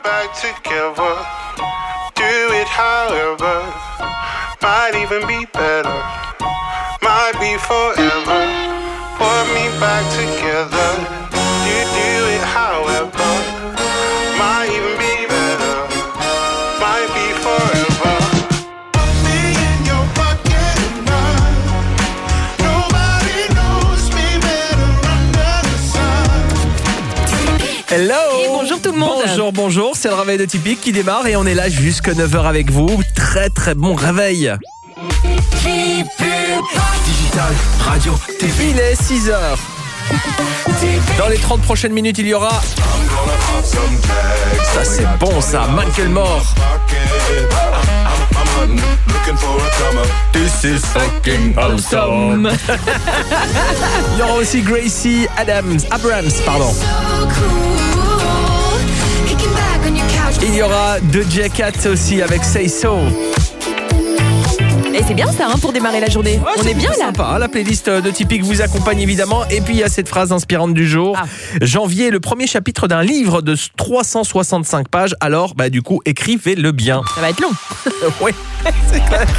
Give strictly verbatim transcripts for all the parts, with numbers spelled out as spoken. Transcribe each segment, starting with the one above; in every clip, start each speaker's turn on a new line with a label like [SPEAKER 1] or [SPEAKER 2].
[SPEAKER 1] back together. Do it however. Might even be better. Might be forever. Put me back together. You do it however. Might even be better. Might be forever. Put me in your pocket and run. Nobody knows me better under the sun.
[SPEAKER 2] Hello.
[SPEAKER 3] Et bonjour tout le monde.
[SPEAKER 2] Bonjour, bonjour, c'est le réveil de Tipeee qui démarre et on est là jusqu'à neuf heures avec vous. Très très bon réveil.
[SPEAKER 4] Digital, radio, T V.
[SPEAKER 2] Il est six heures. Dans les trente prochaines minutes, il y aura... Ça c'est bon ça, Michael Moore. This is fucking awesome. Il y aura aussi Gracie Adams, Abrams, pardon. Il y aura Doja Cat aussi avec Say So.
[SPEAKER 3] Et c'est bien ça hein, pour démarrer la journée.
[SPEAKER 2] Ouais,
[SPEAKER 3] on est bien là.
[SPEAKER 2] Sympa, la playlist de Tipeee vous accompagne évidemment. Et puis il y a cette phrase inspirante du jour.
[SPEAKER 3] Ah.
[SPEAKER 2] Janvier, le premier chapitre d'un livre de trois cent soixante-cinq pages. Alors, bah du coup, écrivez-le bien.
[SPEAKER 3] Ça va être long.
[SPEAKER 2] Oui, c'est clair.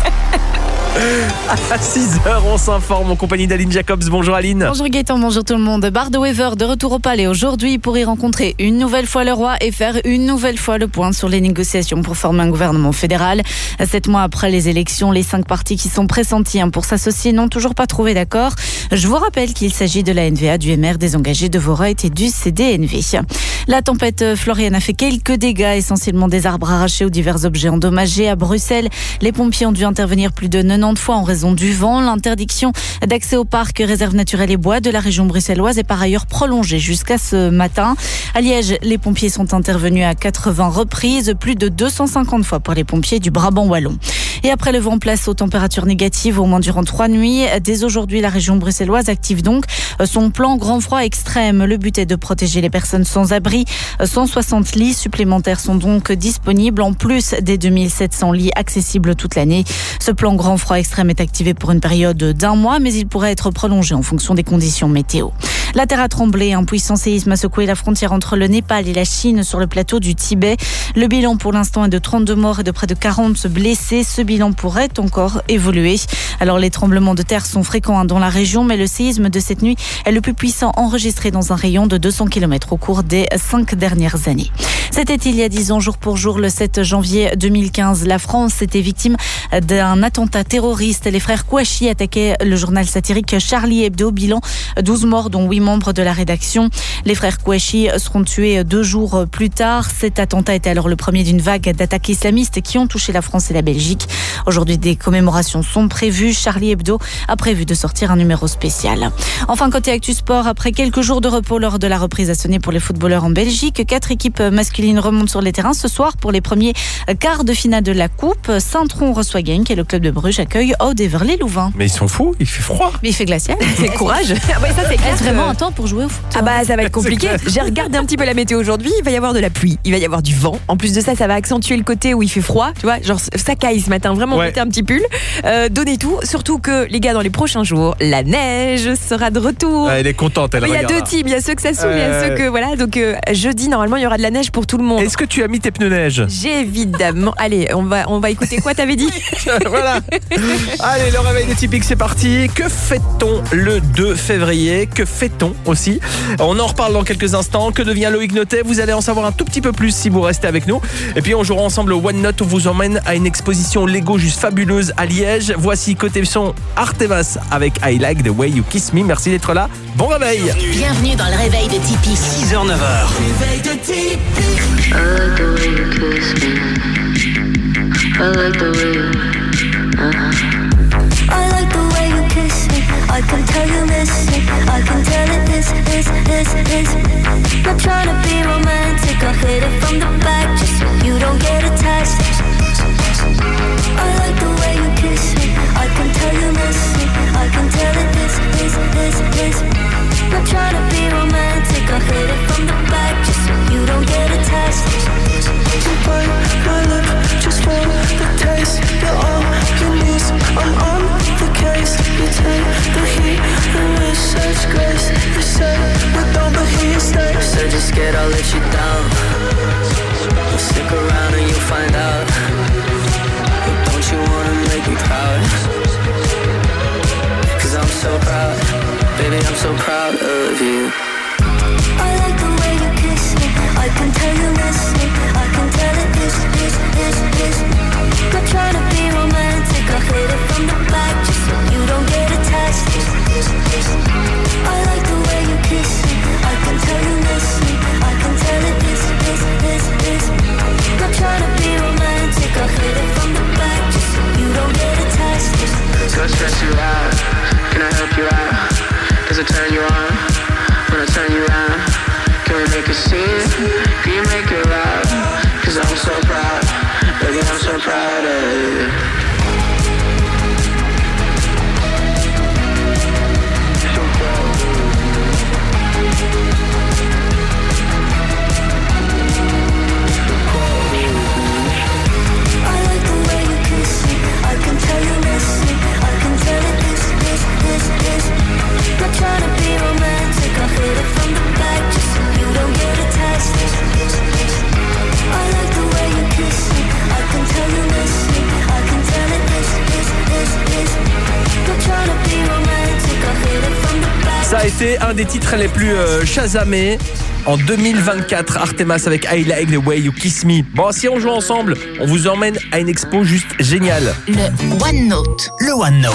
[SPEAKER 2] À six heures, on s'informe en compagnie d'Aline Jacobs. Bonjour Aline.
[SPEAKER 5] Bonjour Gaëtan, bonjour tout le monde. Bardo Wever de retour au palais aujourd'hui pour y rencontrer une nouvelle fois le roi et faire une nouvelle fois le point sur les négociations pour former un gouvernement fédéral. Sept mois après les élections, les cinq partis qui sont pressentis pour s'associer n'ont toujours pas trouvé d'accord. Je vous rappelle qu'il s'agit de la N V A, du M R, des engagés de Voreut et du C D N V. La tempête Florian a fait quelques dégâts, essentiellement des arbres arrachés ou divers objets endommagés à Bruxelles. Les pompiers ont dû intervenir plus de quatre-vingt-dix fois en raison du vent. L'interdiction d'accès au parc, réserve naturelle et bois de la région bruxelloise est par ailleurs prolongée jusqu'à ce matin. À Liège, les pompiers sont intervenus à quatre-vingts reprises, plus de deux cent cinquante fois pour les pompiers du Brabant wallon. Et après le vent, place aux températures négatives au moins durant trois nuits. Dès aujourd'hui, la région bruxelloise active donc son plan grand froid extrême. Le but est de protéger les personnes sans abri. cent soixante lits supplémentaires sont donc disponibles en plus des deux mille sept cents lits accessibles toute l'année. Ce plan grand froid extrême est activé pour une période d'un mois, mais il pourrait être prolongé en fonction des conditions météo. La terre a tremblé, un puissant séisme a secoué la frontière entre le Népal et la Chine sur le plateau du Tibet. Le bilan pour l'instant est de trente-deux morts et de près de quarante blessés. Ce bilan pourrait encore évoluer. Alors les tremblements de terre sont fréquents dans la région, mais le séisme de cette nuit est le plus puissant enregistré dans un rayon de deux cents kilomètres au cours des cinq dernières années. C'était il y a dix ans, jour pour jour, le sept janvier deux mille quinze. La France était victime d'un attentat terroriste. Les frères Kouachi attaquaient le journal satirique Charlie Hebdo. Bilan douze morts, dont huit membres de la rédaction. Les frères Kouachi seront tués deux jours plus tard. Cet attentat était alors le premier d'une vague d'attaques islamistes qui ont touché la France et la Belgique. Aujourd'hui, des commémorations sont prévues. Charlie Hebdo a prévu de sortir un numéro spécial. Enfin, côté Actu Sport, après quelques jours de repos lors de la reprise à sonner pour les footballeurs en Belgique, quatre équipes masculines remontent sur les terrains ce soir pour les premiers quarts de finale de la Coupe. Saint-Tron reçoit Genk et le club de Bruges accueille Aude Heverlee-Louvain.
[SPEAKER 2] Mais ils sont fous, il fait froid.
[SPEAKER 5] Mais il fait glacial.
[SPEAKER 3] C'est courage. Ah ouais, ça c'est
[SPEAKER 5] Est-ce vraiment un temps pour jouer au foot?
[SPEAKER 3] Ah bah ça va être compliqué. J'ai regardé un petit peu la météo aujourd'hui. Il va y avoir de la pluie, il va y avoir du vent. En plus de ça, ça va accentuer le côté où il fait froid. Tu vois, genre ça caille ce matin. Vraiment,
[SPEAKER 2] Ouais.
[SPEAKER 3] mettez un petit pull. Euh, donnez tout. Surtout que les gars, dans les prochains jours, la neige sera de retour.
[SPEAKER 2] Ah, elle est contente, elle
[SPEAKER 3] Il y a
[SPEAKER 2] regarde
[SPEAKER 3] deux
[SPEAKER 2] là.
[SPEAKER 3] teams. Il y a ceux que ça saoule, il y a
[SPEAKER 2] Euh,
[SPEAKER 3] ceux que voilà. Donc euh, jeudi, normalement, il y aura de la neige pour tout le monde.
[SPEAKER 2] Est-ce que tu as mis tes pneus neige?
[SPEAKER 3] J'ai évidemment. Allez, on va on va écouter quoi t'avais dit.
[SPEAKER 2] Voilà. Allez, le réveil de Tipeee, c'est parti. Que fait-on le deux février? Que fait-on aussi? On en reparle dans quelques instants. Que devient Loïc Notet? Vous allez en savoir un tout petit peu plus si vous restez avec nous. Et puis on jouera ensemble au One Note où vous emmène à une exposition Lego juste fabuleuse à Liège. Voici côté son Artemas avec I Like the Way You Kiss Me. Merci d'être là. Bon réveil.
[SPEAKER 6] Bienvenue dans le réveil de Tipeee.
[SPEAKER 4] six heures neuf heures.
[SPEAKER 6] Réveil de Tipeee.
[SPEAKER 7] I like the way you kiss me. I like the way you, uh-huh. I like the way you kiss me. I can tell you miss me. I can tell it is, is, is, is. Not trying to be romantic. I hit it from the back just so you don't get attached. I like the way you kiss me. I can tell you miss me. I can tell it is, is, is, is. Not trying to be romantic. I hit it from the back just so you don't get attached.
[SPEAKER 8] gonna try to.
[SPEAKER 2] Ça a été un des titres les plus euh, chasamés en deux mille vingt-quatre. Artemas avec I Like the Way You Kiss Me. Bon, si on joue ensemble, on vous emmène à une expo juste géniale.
[SPEAKER 6] Le OneNote.
[SPEAKER 4] Le OneNote.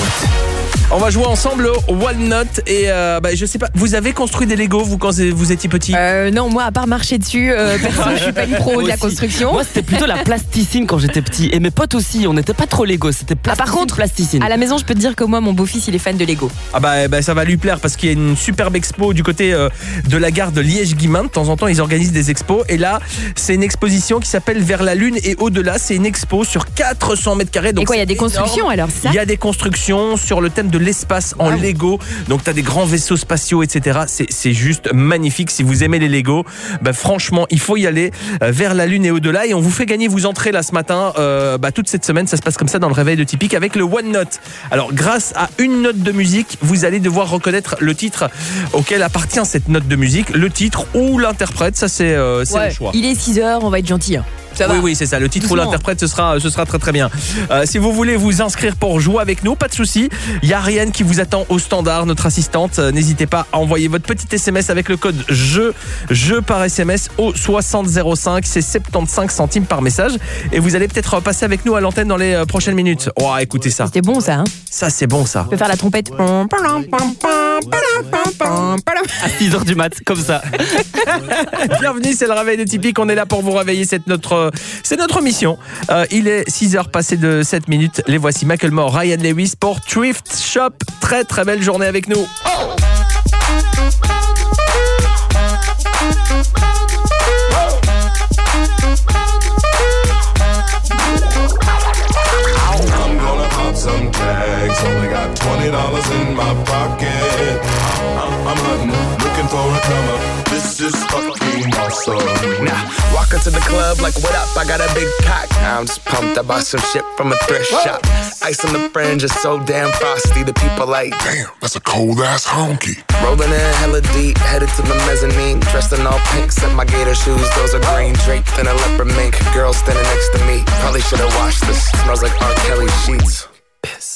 [SPEAKER 2] On va jouer ensemble au OneNote et euh, bah, je sais pas, vous avez construit des Lego vous quand vous étiez petit?
[SPEAKER 3] Euh, non, moi à part marcher dessus, euh, perso, je suis pas une pro de la construction.
[SPEAKER 9] Moi c'était plutôt la plasticine quand j'étais petit. Et mes potes aussi, on n'était pas trop Lego, c'était plasticine.
[SPEAKER 3] Ah, par contre,
[SPEAKER 9] plasticine.
[SPEAKER 3] À la maison, je peux te dire que moi, mon beau-fils, il est fan de Lego.
[SPEAKER 2] Ah bah, bah ça va lui plaire parce qu'il y a une superbe expo du côté euh, de la gare de Liège-Guillemins. De temps en temps, ils organisent des expos et là, c'est une exposition qui s'appelle Vers la Lune et au-delà. C'est une expo sur quatre cents mètres carrés.
[SPEAKER 3] Et quoi, il y a des constructions alors, c'est ça?
[SPEAKER 2] Il y a des constructions sur le thème de l'espace en
[SPEAKER 3] Ah,
[SPEAKER 2] Lego. Donc, tu as des grands vaisseaux spatiaux, et cetera. C'est, c'est juste magnifique. Si vous aimez les Lego, bah, franchement, il faut y aller euh, vers la Lune et au-delà. Et on vous fait gagner vos entrées là ce matin. Euh, bah, toute cette semaine, ça se passe comme ça dans le réveil de Typique avec le OneNote. Alors, grâce à une note de musique, vous allez devoir reconnaître le titre auquel appartient cette note de musique, le titre ou l'interprète. Ça, c'est, euh, c'est
[SPEAKER 3] Ouais,
[SPEAKER 2] le choix.
[SPEAKER 3] il est six heures, on va être gentil. Hein. Ça
[SPEAKER 2] oui,
[SPEAKER 3] va.
[SPEAKER 2] oui, c'est ça. Le titre
[SPEAKER 3] Doucement.
[SPEAKER 2] ou l'interprète, ce sera, ce sera très très bien. Euh, si vous voulez vous inscrire pour jouer avec nous, pas de souci. Il y a Ariane qui vous attend au standard, notre assistante. Euh, n'hésitez pas à envoyer votre petit S M S avec le code jeu, jeu par S M S au soixante zéro cinq. C'est soixante-quinze centimes par message. Et vous allez peut-être passer avec nous à l'antenne dans les euh, prochaines minutes. Oh, écoutez ça.
[SPEAKER 3] C'était bon ça. Hein,
[SPEAKER 2] Ça, c'est bon ça.
[SPEAKER 3] je peux faire la trompette.
[SPEAKER 9] À six heures du mat, comme ça.
[SPEAKER 2] Bienvenue, c'est le réveil de Typique. On est là pour vous réveiller. C'est notre, c'est notre mission. Euh, il est six heures passées de sept minutes. Les voici Macklemore, Ryan Lewis pour Thrift Shop. Très très belle journée avec nous.
[SPEAKER 10] I'm gonna pop some tags. Only got twenty dollars in my pocket. I'm, I'm hunting, looking for a come up. This is fucking awesome.
[SPEAKER 11] Now, walk into the club like, what up? I got a big cock. I'm just pumped. I bought some shit from a thrift shop. Ice on the fringe is so damn frosty. The people like,
[SPEAKER 10] Damn, that's a cold ass honky.
[SPEAKER 11] rolling in hella deep, headed to the mezzanine. Dressed in all pink, set my gator shoes. Those are green, draped in a leopard mink. Girl standing next to me. Probably should've washed this. Smells like R. Kelly sheets. Piss.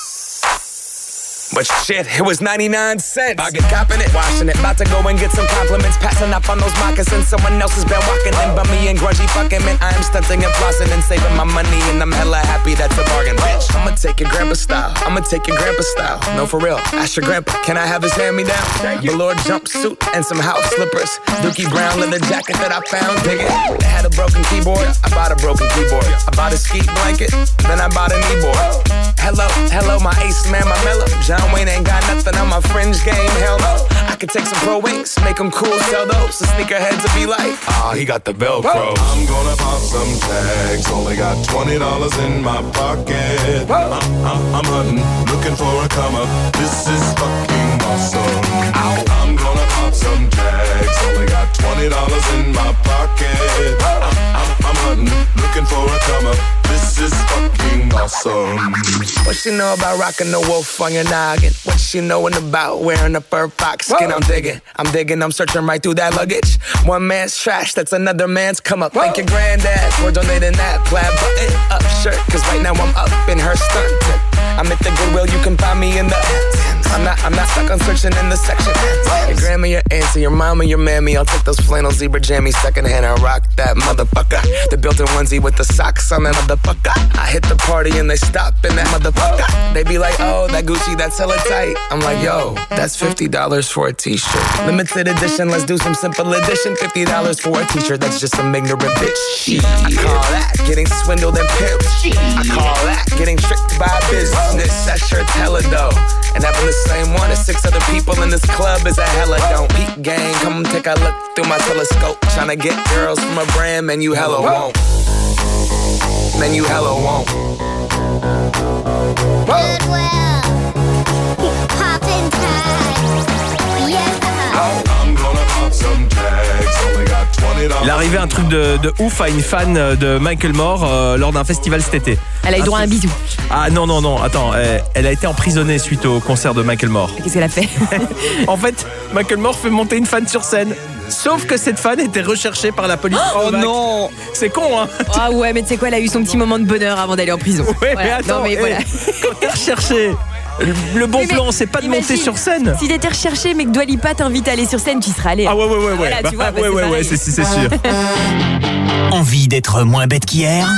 [SPEAKER 11] But shit, it was ninety-nine cents. I get copping it, washing it. About to go and get some compliments. Passing up on those moccasins. Someone else has been walking in by me and grungy fucking man. I am stunting and flossing and saving my money. And I'm hella happy that's a bargain, bitch. I'ma take your grandpa style. I'ma take your grandpa style. No, for real. Ask your grandpa, can I have his hand-me-down? Velour jumpsuit and some house slippers. Dookie brown leather jacket that I found. Dig it. They had a broken keyboard. I bought a broken keyboard. I bought a ski blanket. Then I bought a kneeboard. Hello, hello, my ace man, my mellow. John Wayne ain't got nothing on my fringe game, hell no. I could take some pro wings, make them cool, sell those. The sneakerheads will be like, ah, oh, he got the Velcro.
[SPEAKER 10] I'm gonna pop some tags. Only got twenty dollars in my pocket. I'm, I'm, I'm hunting, looking for a come up. This is fucking awesome. Ow. I'm gonna pop some tags. Only got twenty dollars in my pocket. I'm, I'm, I'm hunting, looking for a come up. This is fucking awesome.
[SPEAKER 11] What she know about rocking the wolf on your noggin? What she knowin' about wearing a fur fox skin? I'm digging, I'm digging, I'm searching right through that luggage. One man's trash, that's another man's come up. Thank your granddad for donating that plaid button up shirt. Cause right now I'm up in her skirt. I'm at the Goodwill, you can find me in the I'm not, I'm not stuck on searching in the section. Your grandma, your auntie, your mama, your mammy. I'll take those flannel zebra jammies secondhand and rock that motherfucker. The built-in onesie with the socks on that motherfucker. I hit the party and they stop in that motherfucker. They be like, oh, that Gucci, that's hella tight. I'm like, yo, that's fifty dollars for a t-shirt. Limited edition, let's do some simple edition. fifty dollars for a t-shirt, that's just some ignorant bitch. Shit. I call that getting swindled and pimped. I call that getting tricked by business. That shirt's hella dope. And having the same one as six other people in this club is a hella don't. Peak gang, come take a look through my telescope. Tryna get girls from a brand, man, you hella won't. then you hella won't.
[SPEAKER 7] Goodwill. Poppin' tags. Yeah.
[SPEAKER 10] I'm gonna pop some tags. Only got twenty dollars.
[SPEAKER 2] Il est arrivé un truc de, de ouf à une fan de Michael Moore euh, lors d'un festival cet été.
[SPEAKER 3] Elle a eu droit à un bisou.
[SPEAKER 2] Ah non, non, non, attends, elle, elle a été emprisonnée suite au concert de Michael Moore.
[SPEAKER 3] Qu'est-ce qu'elle a fait?
[SPEAKER 2] En fait, Michael Moore fait monter une fan sur scène. Sauf que cette fan était recherchée par la police.
[SPEAKER 9] Oh non.
[SPEAKER 2] C'est con, hein.
[SPEAKER 3] Ah ouais, mais tu sais quoi, elle a eu son petit moment de bonheur avant d'aller en prison.
[SPEAKER 2] Ouais,
[SPEAKER 3] Voilà.
[SPEAKER 2] mais attends,
[SPEAKER 3] Non, mais
[SPEAKER 2] hey,
[SPEAKER 3] voilà.
[SPEAKER 2] quand t'es recherché, le, le bon
[SPEAKER 3] Oui, mais
[SPEAKER 2] plan, c'est pas de
[SPEAKER 3] imagine,
[SPEAKER 2] monter sur scène.
[SPEAKER 3] Si t'étais recherché, mais que Dua Lipa t'invite à aller sur scène, tu serais allé.
[SPEAKER 2] Ah ouais, ouais, ouais, ouais.
[SPEAKER 3] Voilà,
[SPEAKER 2] Bah,
[SPEAKER 3] tu vois, bah,
[SPEAKER 2] ouais,
[SPEAKER 3] c'est
[SPEAKER 2] ouais,
[SPEAKER 3] pareil.
[SPEAKER 2] ouais, c'est, c'est sûr.
[SPEAKER 4] Envie d'être moins bête qu'hier?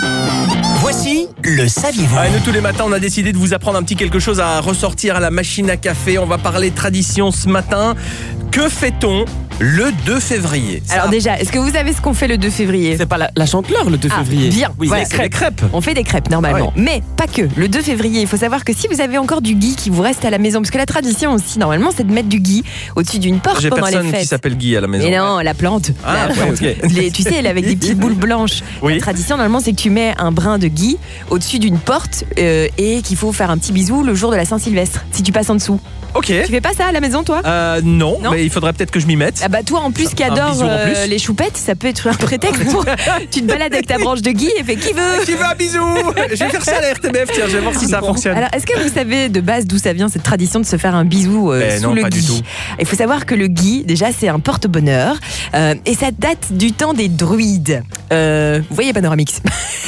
[SPEAKER 4] Voici le saviez-vous.
[SPEAKER 2] Ah, nous, tous les matins, on a décidé de vous apprendre un petit quelque chose à ressortir à la machine à café. On va parler tradition ce matin. Que fait-on le deux février? Ça-
[SPEAKER 3] Alors déjà, est-ce que vous savez ce qu'on fait le deux février?
[SPEAKER 9] C'est pas la, la chandeleur le deux
[SPEAKER 3] Ah,
[SPEAKER 9] février.
[SPEAKER 3] bien.
[SPEAKER 2] Oui,
[SPEAKER 3] Voilà.
[SPEAKER 2] c'est les crêpes.
[SPEAKER 3] On fait des crêpes normalement,
[SPEAKER 2] Ouais.
[SPEAKER 3] mais pas que. Le deux février, il faut savoir que si vous avez encore du gui qui vous reste à la maison, parce que la tradition aussi normalement c'est de mettre du gui au-dessus d'une porte
[SPEAKER 2] J'ai
[SPEAKER 3] pendant les
[SPEAKER 2] personne
[SPEAKER 3] fêtes.
[SPEAKER 2] qui s'appelle Guy à la maison.
[SPEAKER 3] Mais non, la plante.
[SPEAKER 2] Ah,
[SPEAKER 3] La
[SPEAKER 2] ouais,
[SPEAKER 3] plante.
[SPEAKER 2] ok.
[SPEAKER 3] Les- tu sais, elle est avec des petites boules blanches.
[SPEAKER 2] Oui.
[SPEAKER 3] La tradition, normalement, c'est que tu mets un brin de gui au-dessus d'une porte euh, et qu'il faut faire un petit bisou le jour de la Saint-Sylvestre, si tu passes en dessous.
[SPEAKER 2] Ok.
[SPEAKER 3] Tu fais pas ça à la maison, toi?
[SPEAKER 2] Euh, non,
[SPEAKER 3] Non
[SPEAKER 2] mais il faudrait peut-être que je m'y mette.
[SPEAKER 3] Ah bah toi en plus qui
[SPEAKER 2] Un
[SPEAKER 3] adore
[SPEAKER 2] bisou en
[SPEAKER 3] euh,
[SPEAKER 2] plus.
[SPEAKER 3] les choupettes, ça peut être un prétexte pour tu te balades avec ta branche de gui et fais qui veut.
[SPEAKER 2] Qui veut un bisou? Je vais faire ça à la R T B F, tiens, je vais voir si ça
[SPEAKER 3] Bon.
[SPEAKER 2] fonctionne.
[SPEAKER 3] Alors, est-ce que vous savez de base d'où ça vient cette tradition de se faire un bisou euh,
[SPEAKER 2] Eh
[SPEAKER 3] sous
[SPEAKER 2] non,
[SPEAKER 3] le
[SPEAKER 2] pas du
[SPEAKER 3] gui?
[SPEAKER 2] tout.
[SPEAKER 3] Il faut savoir que le gui, déjà, c'est un porte-bonheur euh, et ça date du temps des druides. Euh, vous voyez Panoramix?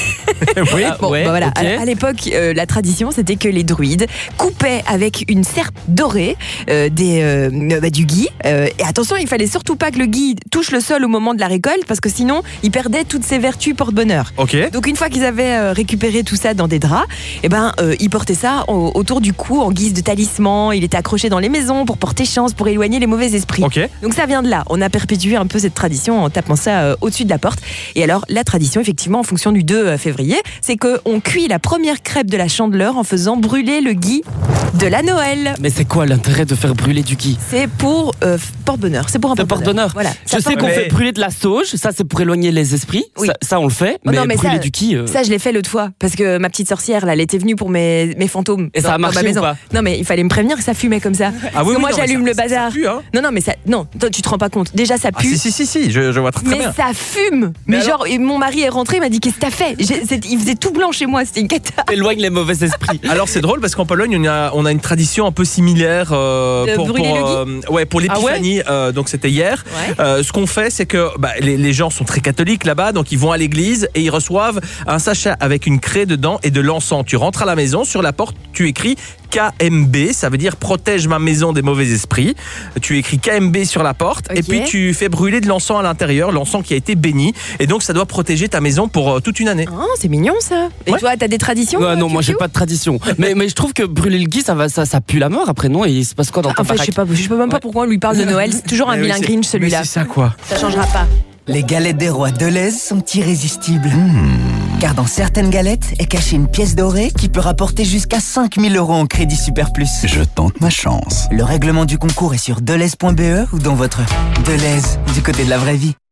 [SPEAKER 2] Oui.
[SPEAKER 9] Ah,
[SPEAKER 3] Bon,
[SPEAKER 9] ouais,
[SPEAKER 3] bah voilà.
[SPEAKER 9] ok.
[SPEAKER 3] À, à l'époque, euh, la tradition, c'était que les druides coupaient avec une serpe dorée euh, des, euh, bah, du gui. Euh, et attention, il fallait surtout pas que le gui touche le sol au moment de la récolte, parce que sinon, il perdait toutes ses vertus porte-bonheur.
[SPEAKER 2] Ok.
[SPEAKER 3] Donc une fois qu'ils avaient euh, récupéré tout ça dans des draps, eh ben euh, ils portaient ça au- autour du cou en guise de talisman. Il était accroché dans les maisons pour porter chance, pour éloigner les mauvais esprits.
[SPEAKER 2] Ok.
[SPEAKER 3] Donc ça vient de là. On a perpétué un peu cette tradition en tapant ça euh, au-dessus de la porte. Et alors la tradition, effectivement, en fonction du deux février, c'est que on cuit la première crêpe de la Chandeleur en faisant brûler le gui de la Noël.
[SPEAKER 9] Mais c'est quoi l'intérêt de faire brûler du gui?
[SPEAKER 3] C'est pour euh, porte-bonheur. C'est pour un
[SPEAKER 9] C'est
[SPEAKER 3] porte-bonheur.
[SPEAKER 9] porte-bonheur.
[SPEAKER 3] Voilà.
[SPEAKER 9] Je
[SPEAKER 3] Ça
[SPEAKER 9] sais
[SPEAKER 3] porte-
[SPEAKER 9] qu'on
[SPEAKER 2] Mais-
[SPEAKER 9] fait brûler de la sauge, ça c'est pour éloigner les esprits,
[SPEAKER 3] Oui.
[SPEAKER 9] ça, ça, on le fait,
[SPEAKER 3] Oh
[SPEAKER 9] mais,
[SPEAKER 3] non, mais
[SPEAKER 9] brûler
[SPEAKER 3] ça-
[SPEAKER 9] du gui... euh,
[SPEAKER 3] Ça, je l'ai fait l'autre fois parce que ma petite sorcière, là, elle était venue pour mes, mes fantômes.
[SPEAKER 9] Et ça
[SPEAKER 3] dans-
[SPEAKER 9] a
[SPEAKER 3] dans ma
[SPEAKER 9] marché ou
[SPEAKER 3] maison.
[SPEAKER 9] pas?
[SPEAKER 3] Non, mais il fallait me prévenir que ça fumait comme ça. Parce
[SPEAKER 2] Ah oui,
[SPEAKER 3] que
[SPEAKER 2] oui,
[SPEAKER 3] moi,
[SPEAKER 2] non, mais
[SPEAKER 3] j'allume
[SPEAKER 2] ça-
[SPEAKER 3] le
[SPEAKER 2] ça-
[SPEAKER 3] bazar.
[SPEAKER 2] ça pue, hein.
[SPEAKER 3] Non, non, mais ça, non, toi, tu te rends pas compte. Déjà, ça
[SPEAKER 2] Ah,
[SPEAKER 3] pue.
[SPEAKER 2] si, si, si, si, je, je vois très, très
[SPEAKER 3] Mais
[SPEAKER 2] bien.
[SPEAKER 3] ça fume. Mais,
[SPEAKER 2] Mais
[SPEAKER 3] genre, et mon mari est rentré, il m'a dit qu'est-ce que t'as fait? J'ai- c'est- Il faisait tout blanc chez moi, c'était une cata.
[SPEAKER 9] éloigne les mauvais esprits.
[SPEAKER 2] Alors c'est drôle parce qu'en Pologne on a, on a une tradition un peu similaire euh,
[SPEAKER 3] De
[SPEAKER 2] pour,
[SPEAKER 3] brûler
[SPEAKER 2] pour,
[SPEAKER 3] le
[SPEAKER 2] euh, ouais, pour l'épiphanie, euh, donc c'était hier.
[SPEAKER 3] Ouais.
[SPEAKER 2] Euh, ce qu'on fait c'est que bah, les, les gens sont très catholiques là-bas, donc ils vont à l'église et ils reçoivent un sachet avec une craie dedans et de l'encens. Tu rentres à la maison, sur la porte tu écris K M B, ça veut dire protège ma maison des mauvais esprits. Tu écris K M B sur la porte et
[SPEAKER 3] Ok.
[SPEAKER 2] puis tu fais brûler de l'encens à l'intérieur, l'encens qui a été béni, et donc ça doit protéger ta maison pour euh, toute une année.
[SPEAKER 3] Oh, c'est mignon ça. Et
[SPEAKER 2] Ouais.
[SPEAKER 3] toi, t'as des traditions?
[SPEAKER 9] Ouais,
[SPEAKER 3] euh,
[SPEAKER 9] non, moi j'ai
[SPEAKER 3] Piu-Piu
[SPEAKER 9] pas de tradition. mais, mais je trouve que brûler le gui, ça, va, ça, ça pue la mort après, non? Et il se passe quoi dans ta
[SPEAKER 3] En fait, je
[SPEAKER 9] baraque?
[SPEAKER 3] sais pas, je sais même pas pourquoi on lui parle de Noël. C'est toujours un
[SPEAKER 2] Mais oui,
[SPEAKER 3] vilain
[SPEAKER 2] c'est-
[SPEAKER 3] Grinch
[SPEAKER 2] mais
[SPEAKER 3] celui-là.
[SPEAKER 2] c'est ça quoi.
[SPEAKER 3] Ça changera pas.
[SPEAKER 8] Les galettes des rois Deleuze sont irrésistibles. Car dans certaines galettes est cachée une pièce dorée qui peut rapporter jusqu'à cinq mille euros en crédit super plus.
[SPEAKER 4] Je tente ma chance.
[SPEAKER 8] Le règlement du concours est sur deleuze point b e ou dans votre Deleuze du côté de la vraie vie.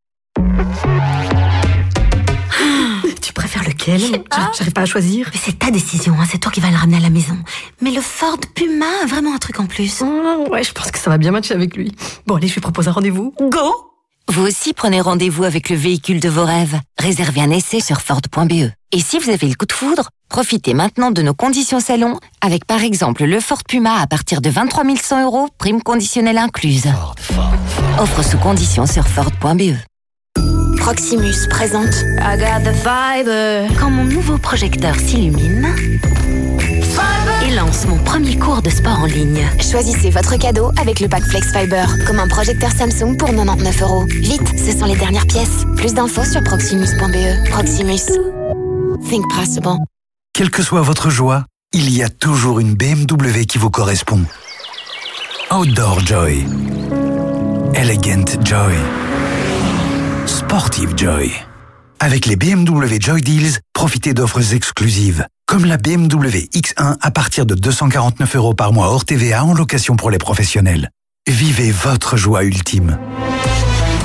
[SPEAKER 12] Tu préfères lequel? J'arrive pas à choisir.
[SPEAKER 6] Mais c'est ta décision, hein, c'est toi qui vas le ramener à la maison. Mais le Ford Puma a vraiment un truc en plus.
[SPEAKER 12] Mmh, ouais, je pense que ça va bien matcher avec lui. Bon, allez, je lui propose un rendez-vous. Go!
[SPEAKER 6] Vous aussi prenez rendez-vous avec le véhicule de vos rêves. Réservez un essai sur Ford point b e. Et si vous avez le coup de foudre, profitez maintenant de nos conditions salon avec par exemple le Ford Puma à partir de vingt-trois mille cent euros, prime conditionnelle incluse. Offre sous conditions sur Ford point b e. Proximus présente I got the fiber. Quand mon nouveau projecteur s'illumine et lance mon premier cours de sport en ligne.
[SPEAKER 13] Choisissez votre cadeau avec le pack Flex Fiber, comme un projecteur Samsung pour quatre-vingt-dix-neuf euros. Vite, ce sont les dernières pièces. Plus d'infos sur proximus point b e. Proximus. Think possible.
[SPEAKER 4] Quelle que soit votre joie, il y a toujours une B M W qui vous correspond. Outdoor Joy. Elegant Joy. Sportive Joy. Avec les B M W Joy Deals, profitez d'offres exclusives, comme la B M W X un à partir de deux cent quarante-neuf euros par mois hors T V A en location pour les professionnels. Vivez votre joie ultime.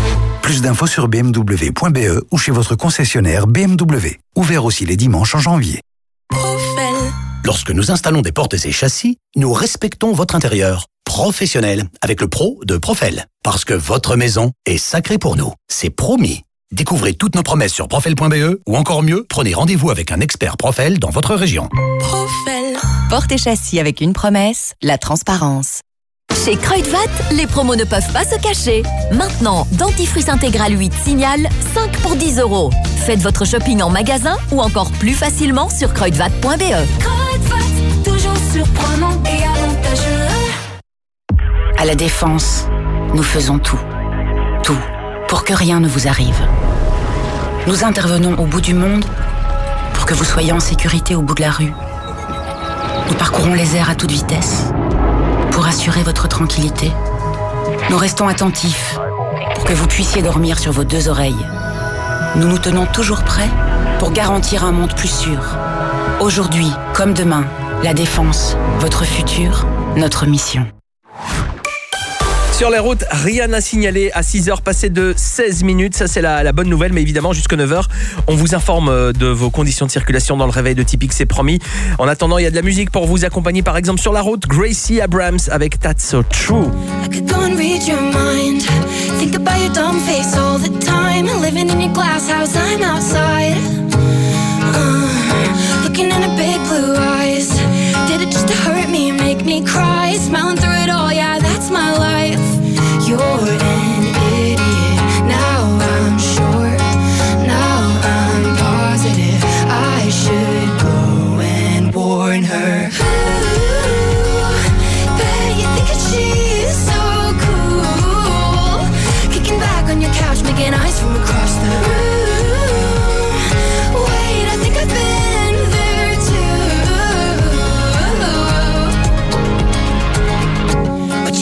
[SPEAKER 4] Plus d'infos sur b m w point b e ou chez votre concessionnaire B M W. Ouvert aussi les dimanches en janvier.
[SPEAKER 14] Lorsque nous installons des portes et châssis, nous respectons votre intérieur. Professionnel, avec le pro de Profel. Parce que votre maison est sacrée pour nous. C'est promis. Découvrez toutes nos promesses sur profel point b e ou encore mieux, prenez rendez-vous avec un expert Profel dans votre région.
[SPEAKER 15] Profel. Porte et châssis avec une promesse, la transparence.
[SPEAKER 16] Chez Kruidvat, les promos ne peuvent pas se cacher. Maintenant, dentifrice intégral huit Signal, cinq pour dix euros. Faites votre shopping en magasin ou encore plus facilement sur kruidvat point b e.
[SPEAKER 7] Kruidvat, toujours surprenant et avantageux.
[SPEAKER 17] À la Défense, nous faisons tout. Tout. Pour que rien ne vous arrive. Nous intervenons au bout du monde pour que vous soyez en sécurité au bout de la rue. Nous parcourons les airs à toute vitesse pour assurer votre tranquillité. Nous restons attentifs pour que vous puissiez dormir sur vos deux oreilles. Nous nous tenons toujours prêts pour garantir un monde plus sûr. Aujourd'hui, comme demain, la Défense, votre futur, notre mission.
[SPEAKER 2] Sur les routes, rien à signaler à six heures passées de seize minutes. Ça, c'est la, la bonne nouvelle. Mais évidemment, jusqu'à neuf heures, on vous informe de vos conditions de circulation dans le réveil de Typique, c'est promis. En attendant, il y a de la musique pour vous accompagner. Par exemple, sur la route, Gracie Abrams avec That's So True.
[SPEAKER 7] I could go and read your mind. Think about your dumb face all the time. Living in your glass house, I'm outside. Uh, looking in her big blue eyes. Did it just to hurt me and make me cry? Smiling through it all, yeah, that's my life. You're an idiot. Now I'm sure. Now I'm positive. I should go and warn her. Ooh, bet you think that she's so cool. Kicking back on your couch, making eyes from across the room. Wait, I think I've been there too. But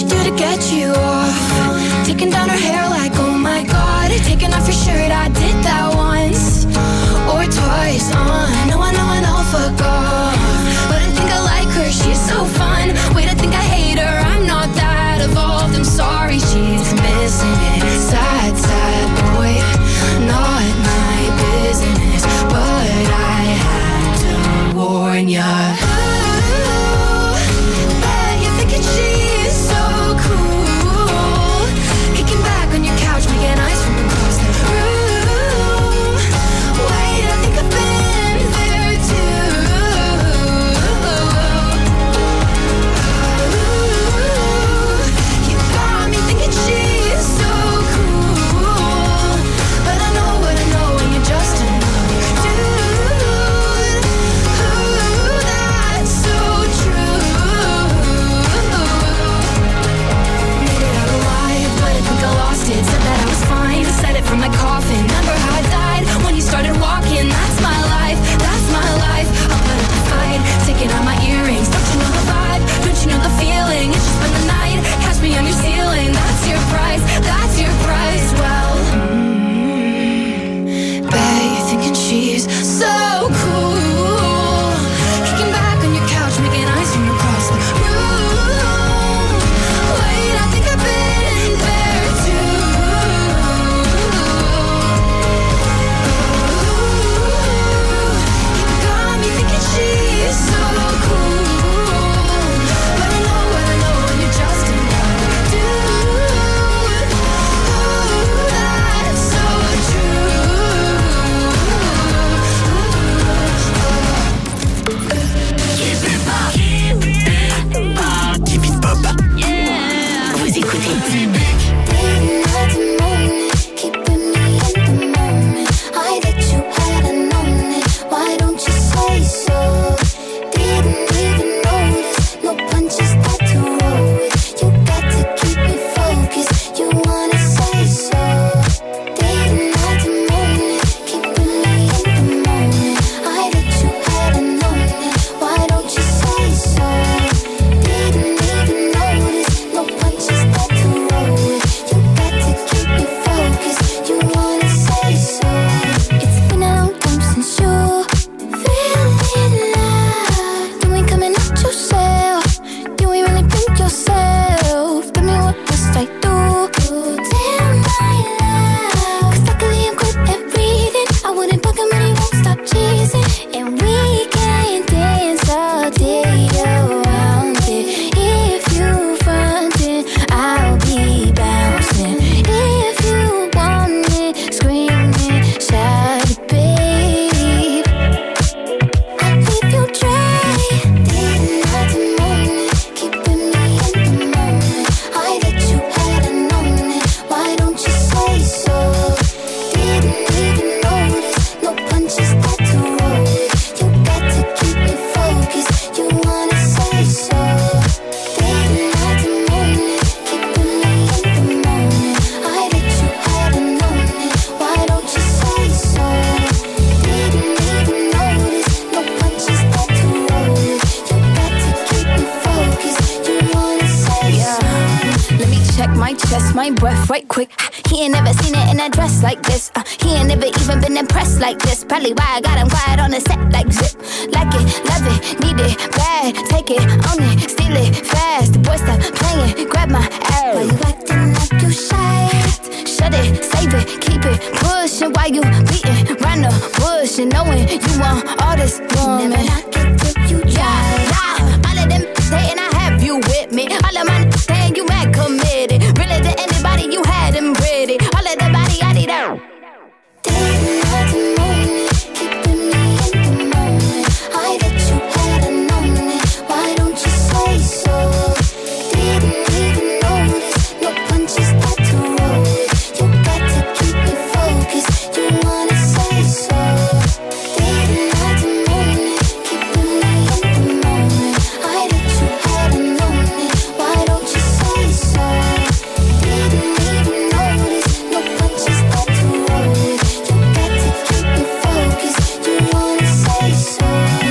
[SPEAKER 7] catch my breath right quick. He ain't never seen it in a dress like this. Uh, he ain't never even been impressed like this. Probably why I got him quiet on the set like zip. Like it, love it, need it, bad. Take it, own it, steal it, fast. The boy stop playing, grab my ass. Why you acting like you shy? Shut it, save it, keep it pushing. Why you beating round the bush and knowing you want all this woman? Never knock it till you try. Yeah, yeah. All of them saying I have you with me. All of my saying you mad committed. Really to anybody you had them pretty. All of the body I need out. Didn't have to moan it, keeping me in the moment. I bet you hadn't known it. Why don't you say so? Didn't even notice. No punches had to roll it. You got to keep it focused. You wanna say so? Didn't have to moan it, keeping me in the moment. I bet you hadn't known it. Why don't you say so? Didn't even notice. No punches had to roll it. You got to keep it focused. You wanna say so?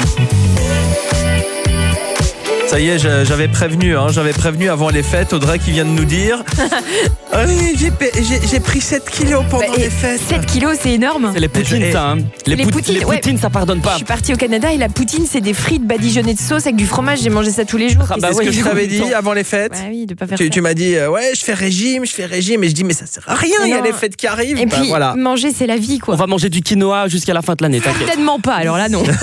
[SPEAKER 2] Ça y est, je- j'avais prévenu, hein, j'avais prévenu avant les fêtes, Audrey qui vient de nous dire ah oui, j'ai, pa- j'ai- j'ai pris sept kilos pendant
[SPEAKER 3] Bah, et
[SPEAKER 2] les fêtes.
[SPEAKER 3] sept kilos, c'est énorme.
[SPEAKER 9] C'est les poutines,
[SPEAKER 2] Et-
[SPEAKER 9] ça. Hein. Les,
[SPEAKER 3] Les
[SPEAKER 9] pout-
[SPEAKER 3] poutines,
[SPEAKER 9] les
[SPEAKER 3] ouais.
[SPEAKER 9] poutines, ça pardonne
[SPEAKER 3] Je
[SPEAKER 9] pas.
[SPEAKER 3] suis partie au Canada et la poutine, c'est des frites badigeonnées de sauce avec du fromage. J'ai mangé ça tous les jours.
[SPEAKER 9] Ah
[SPEAKER 3] Et
[SPEAKER 9] bah
[SPEAKER 3] c'est
[SPEAKER 2] C'est
[SPEAKER 3] ce
[SPEAKER 2] ce
[SPEAKER 9] oui,
[SPEAKER 2] que je t'avais
[SPEAKER 9] en même
[SPEAKER 2] dit
[SPEAKER 9] temps.
[SPEAKER 2] avant les fêtes.
[SPEAKER 3] Bah oui, de pas faire
[SPEAKER 2] Tu,
[SPEAKER 3] ça.
[SPEAKER 2] tu m'as dit, euh, ouais, je fais régime, je fais régime. Et je dis, mais ça sert à rien, il y a
[SPEAKER 3] Non.
[SPEAKER 2] les fêtes qui arrivent.
[SPEAKER 3] Et
[SPEAKER 2] Bah,
[SPEAKER 3] puis,
[SPEAKER 2] voilà.
[SPEAKER 3] manger, c'est la vie,
[SPEAKER 9] On
[SPEAKER 3] quoi.
[SPEAKER 9] va manger du quinoa jusqu'à la fin de l'année, t'inquiète.
[SPEAKER 3] Certainement pas, alors là, non.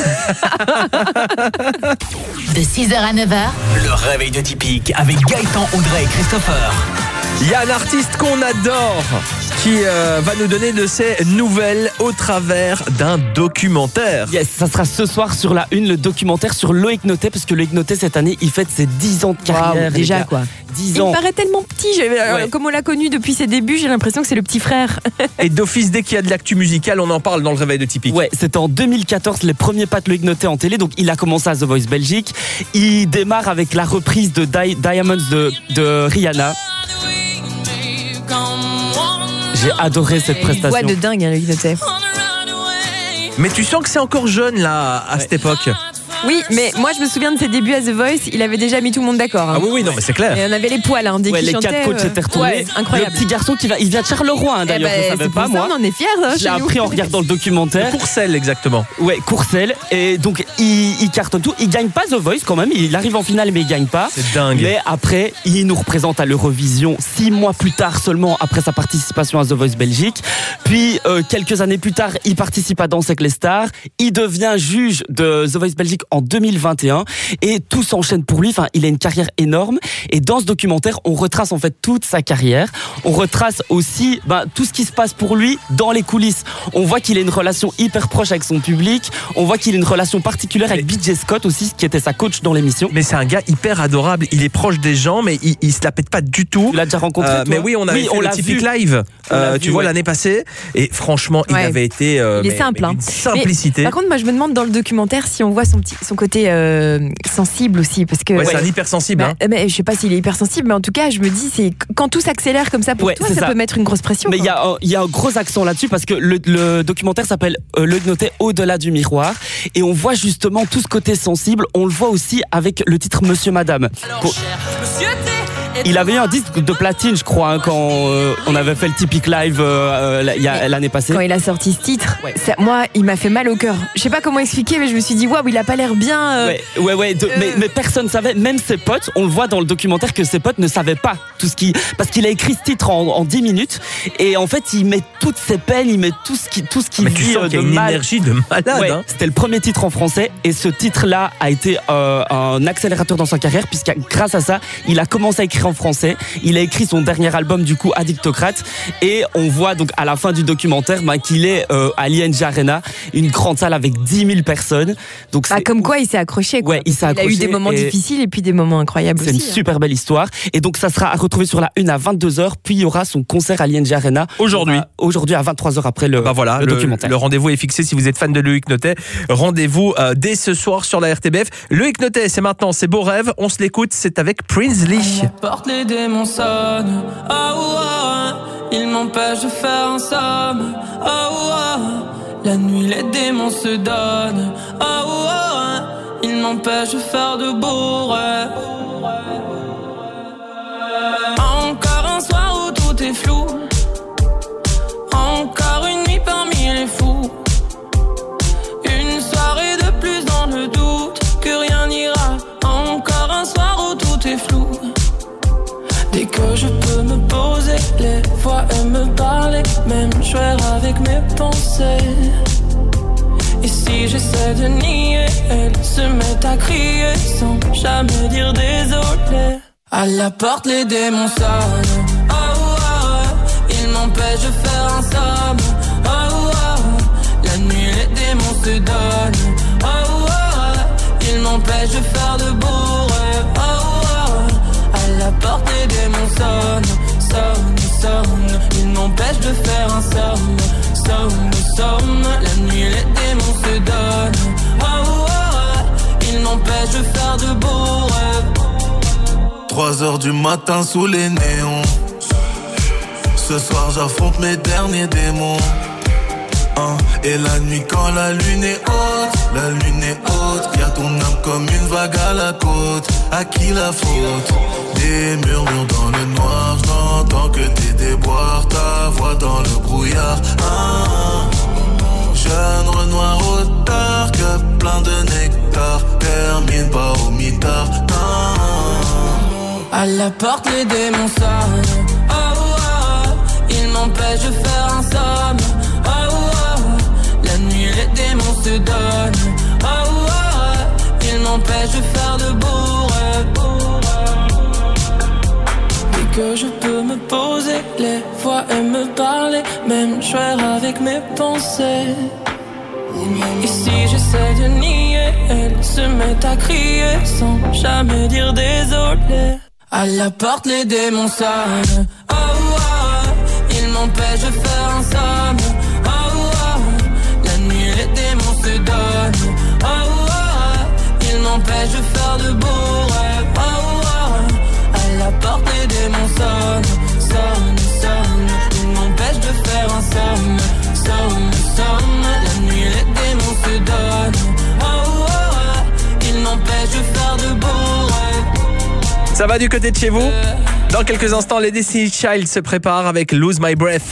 [SPEAKER 16] De six heures à neuf heures,
[SPEAKER 14] Le réveil de Typique avec Gaëtan, Audrey et Christopher.
[SPEAKER 2] Il y a un artiste qu'on adore qui euh, va nous donner de ses nouvelles au travers d'un documentaire.
[SPEAKER 9] Yes, ça sera ce soir sur la une, le documentaire sur Loïc Notet, parce que Loïc Notet, cette année, il fête ses dix ans de carrière.
[SPEAKER 3] Waouh,
[SPEAKER 9] les
[SPEAKER 3] déjà,
[SPEAKER 9] gars.
[SPEAKER 3] quoi.
[SPEAKER 9] dix
[SPEAKER 3] Il
[SPEAKER 9] ans.
[SPEAKER 3] me paraît tellement petit. j'ai- euh,
[SPEAKER 9] Ouais.
[SPEAKER 3] Comme on l'a connu depuis ses débuts, j'ai l'impression que c'est le petit frère.
[SPEAKER 2] Et d'office, dès qu'il y a de l'actu musicale, on en parle dans le réveil de Typique.
[SPEAKER 9] Ouais, c'était en deux mille quatorze, les premiers pas de Loïc Notet en télé. Donc, il a commencé à The Voice Belgique. Il démarre avec la reprise de Di- Diamonds de, de Rihanna. J'ai adoré cette
[SPEAKER 3] Une voix
[SPEAKER 9] prestation.
[SPEAKER 3] de dingue, hein, Loïc Notet.
[SPEAKER 2] Mais tu sens que c'est encore jeune là, à cette époque.
[SPEAKER 3] Oui, mais moi je me souviens de ses débuts à The Voice, il avait déjà mis tout le monde d'accord. hein.
[SPEAKER 2] Ah oui, oui, non, mais c'est clair.
[SPEAKER 3] Et on avait les poils, hein, dès
[SPEAKER 9] Ouais,
[SPEAKER 3] qu'il
[SPEAKER 9] les
[SPEAKER 3] chantait.
[SPEAKER 9] quatre coachs
[SPEAKER 3] euh,
[SPEAKER 9] étaient retournés.
[SPEAKER 3] ouais, incroyable.
[SPEAKER 9] Le petit garçon qui va, il vient de Charleroi, hein,
[SPEAKER 3] Eh
[SPEAKER 9] d'ailleurs,
[SPEAKER 3] ben,
[SPEAKER 9] je savais
[SPEAKER 3] c'est
[SPEAKER 9] pas
[SPEAKER 3] pour
[SPEAKER 9] moi.
[SPEAKER 3] ça, on en est fiers. Hein,
[SPEAKER 9] Je l'ai
[SPEAKER 3] chez nous.
[SPEAKER 9] appris en regardant le documentaire.
[SPEAKER 2] Courcelles, exactement.
[SPEAKER 9] Ouais, Courcelles. Et donc, il, il cartonne tout. Il gagne pas The Voice quand même. Il arrive en finale, mais il gagne pas.
[SPEAKER 2] C'est dingue.
[SPEAKER 9] Mais après, il nous représente à l'Eurovision six mois plus tard seulement après sa participation à The Voice Belgique. Puis, euh, quelques années plus tard, il participe à Danse avec les stars. Il devient juge de The Voice Belgique en deux mille vingt et un. Et tout s'enchaîne pour lui. Enfin, il a une carrière énorme. Et dans ce documentaire, on retrace en fait toute sa carrière. On retrace aussi ben, tout ce qui se passe pour lui dans les coulisses. On voit qu'il a une relation hyper proche avec son public. On voit qu'il a une relation particulière avec B J Scott aussi, qui était sa coach dans l'émission.
[SPEAKER 2] Mais c'est un gars hyper adorable. Il est proche des gens, mais il, il se la pète pas du tout.
[SPEAKER 9] Tu l'as déjà rencontré,
[SPEAKER 2] Euh,
[SPEAKER 9] toi
[SPEAKER 2] mais oui, on a
[SPEAKER 9] Oui,
[SPEAKER 2] fait
[SPEAKER 9] on
[SPEAKER 2] le
[SPEAKER 9] l'a
[SPEAKER 2] Typique
[SPEAKER 9] vu.
[SPEAKER 2] Live.
[SPEAKER 9] On l'a
[SPEAKER 2] euh,
[SPEAKER 9] vu,
[SPEAKER 2] tu vois
[SPEAKER 9] ouais.
[SPEAKER 2] l'année passée. Et franchement, il
[SPEAKER 3] Ouais.
[SPEAKER 2] avait été. euh,
[SPEAKER 3] Il est
[SPEAKER 2] mais-
[SPEAKER 3] simple,
[SPEAKER 2] mais
[SPEAKER 3] hein.
[SPEAKER 2] d'une simplicité.
[SPEAKER 3] Mais, par contre, moi, je me demande dans le documentaire si on voit son petit, son côté euh, sensible aussi, parce que.
[SPEAKER 2] Ouais, c'est un hypersensible.
[SPEAKER 3] Bah,
[SPEAKER 2] hein.
[SPEAKER 3] mais je sais pas s'il est hypersensible, mais en tout cas, je me dis, c'est quand tout s'accélère comme ça pour
[SPEAKER 9] Ouais,
[SPEAKER 3] toi,
[SPEAKER 9] c'est
[SPEAKER 3] ça,
[SPEAKER 9] ça.
[SPEAKER 3] peut mettre une grosse pression.
[SPEAKER 9] Mais il
[SPEAKER 3] quoi.
[SPEAKER 9] y a, un- il y a un gros accent là-dessus parce que le, le documentaire s'appelle euh, Loïc Notet au-delà du miroir et on voit justement tout ce côté sensible. On le voit aussi avec le titre Monsieur Madame. Qu'on- Il avait eu un disque de platine, je crois, hein, quand euh, on avait fait le Typique Live euh, euh, il y a- l'année passée.
[SPEAKER 3] Quand il a sorti ce titre, ça- moi, il m'a fait mal au cœur. Je sais pas comment expliquer, mais je me suis dit, waouh, il a pas l'air bien. euh,
[SPEAKER 9] Ouais, ouais, ouais. de- mais, mais personne savait, même ses potes, on le voit dans le documentaire que ses potes ne savaient pas tout ce qui, parce qu'il a écrit ce titre en, en dix minutes et en fait il met toutes ses peines, il met tout ce qui, tout ce qu'il
[SPEAKER 2] Mais tu
[SPEAKER 9] vit
[SPEAKER 2] sens
[SPEAKER 9] euh,
[SPEAKER 2] qu'il y
[SPEAKER 9] de
[SPEAKER 2] a une
[SPEAKER 9] mal.
[SPEAKER 2] énergie de malade.
[SPEAKER 9] Ouais,
[SPEAKER 2] hein.
[SPEAKER 9] c'était le premier titre en français et ce titre-là a été euh, un accélérateur dans sa carrière puisque grâce à ça, il a commencé à écrire en français. Il a écrit son dernier album du coup Addictocrate et on voit donc à la fin du documentaire bah, qu'il est euh, à l'I N G Arena, une grande salle avec dix mille personnes. Donc
[SPEAKER 3] bah,
[SPEAKER 9] c'est
[SPEAKER 3] comme quoi, il s'est accroché. Quoi.
[SPEAKER 9] Ouais, il s'est
[SPEAKER 3] a eu
[SPEAKER 9] accroché
[SPEAKER 3] des moments
[SPEAKER 9] et-
[SPEAKER 3] difficiles et puis des moments incroyables
[SPEAKER 9] c'est
[SPEAKER 3] aussi.
[SPEAKER 9] une super belle histoire. Et donc, ça sera à retrouver sur la une à vingt-deux heures. Puis, il y aura son concert à l'I N G Arena.
[SPEAKER 2] Aujourd'hui.
[SPEAKER 9] Euh, Aujourd'hui, à vingt-trois heures après le,
[SPEAKER 2] Bah voilà,
[SPEAKER 9] le
[SPEAKER 2] le,
[SPEAKER 9] documentaire.
[SPEAKER 2] le rendez-vous est fixé. Si vous êtes fan de Loïc Notet, rendez-vous euh, dès ce soir sur la R T B F. Loïc Notet, c'est maintenant, c'est Beau Rêve. On se l'écoute, c'est avec Prinsley.
[SPEAKER 18] Porte les démons sonnent, oh, oh, ils m'empêchent de faire un somme, oh, oh, la nuit les démons se donnent, oh, oh, ils m'empêchent de faire de beaux rêves. Encore un soir où tout que je peux me poser, les voix et me parler, même jouer avec mes pensées. Et si j'essaie de nier, elle se met à crier sans jamais dire désolé. À la porte les démons sonnent, oh, oh, oh. Ils m'empêchent de faire un somme, oh, oh, oh. La nuit les démons se donnent, oh, oh, oh. Ils m'empêchent de faire de bourre, oh, oh, oh. À la porte les démons sonnent, sonnent, sonnent. Ils m'empêchent de faire un somme, somme, somme. La nuit les démons se donnent, oh, oh, oh. Ils m'empêchent de faire de bourre.
[SPEAKER 19] Trois heures du matin sous les néons. Ce soir j'affronte mes derniers démons. Hein. Et la nuit quand la lune est haute, la lune est haute. Y'a ton âme comme une vague à la côte. À qui la faute? Des murmures dans le noir. J'entends que tes déboires, ta voix dans le brouillard. Hein. Jeune Renoir au tard, que plein de nectar. Termine pas au mitard. Hein.
[SPEAKER 18] À la porte les démons sonnent, oh, oh, oh. Ils m'empêchent de faire un somme, oh, oh, oh. La nuit les démons se donnent, oh, oh, oh. Ils m'empêchent de faire de bourre. Dès que je peux me poser, les voix et me parler, même jouer avec mes pensées. Et si j'essaie de nier, elle se met à crier sans jamais dire désolé. À la porte les démons sonnent, oh, oh, oh. Ils m'empêchent de faire un somme, oh, oh, oh. La nuit les démons se donnent, oh, oh, oh. Ils m'empêchent de faire de bourre, oh, oh, oh. À la porte les démons sonnent, sonnent, sonnent. Ils m'empêchent de faire un somme, somme, somme. La nuit les démons se donnent, oh, oh, oh. Ils m'empêchent de faire de bourre.
[SPEAKER 2] Ça va du côté de chez vous? Dans quelques instants, les Destiny Child se préparent avec Lose My Breath.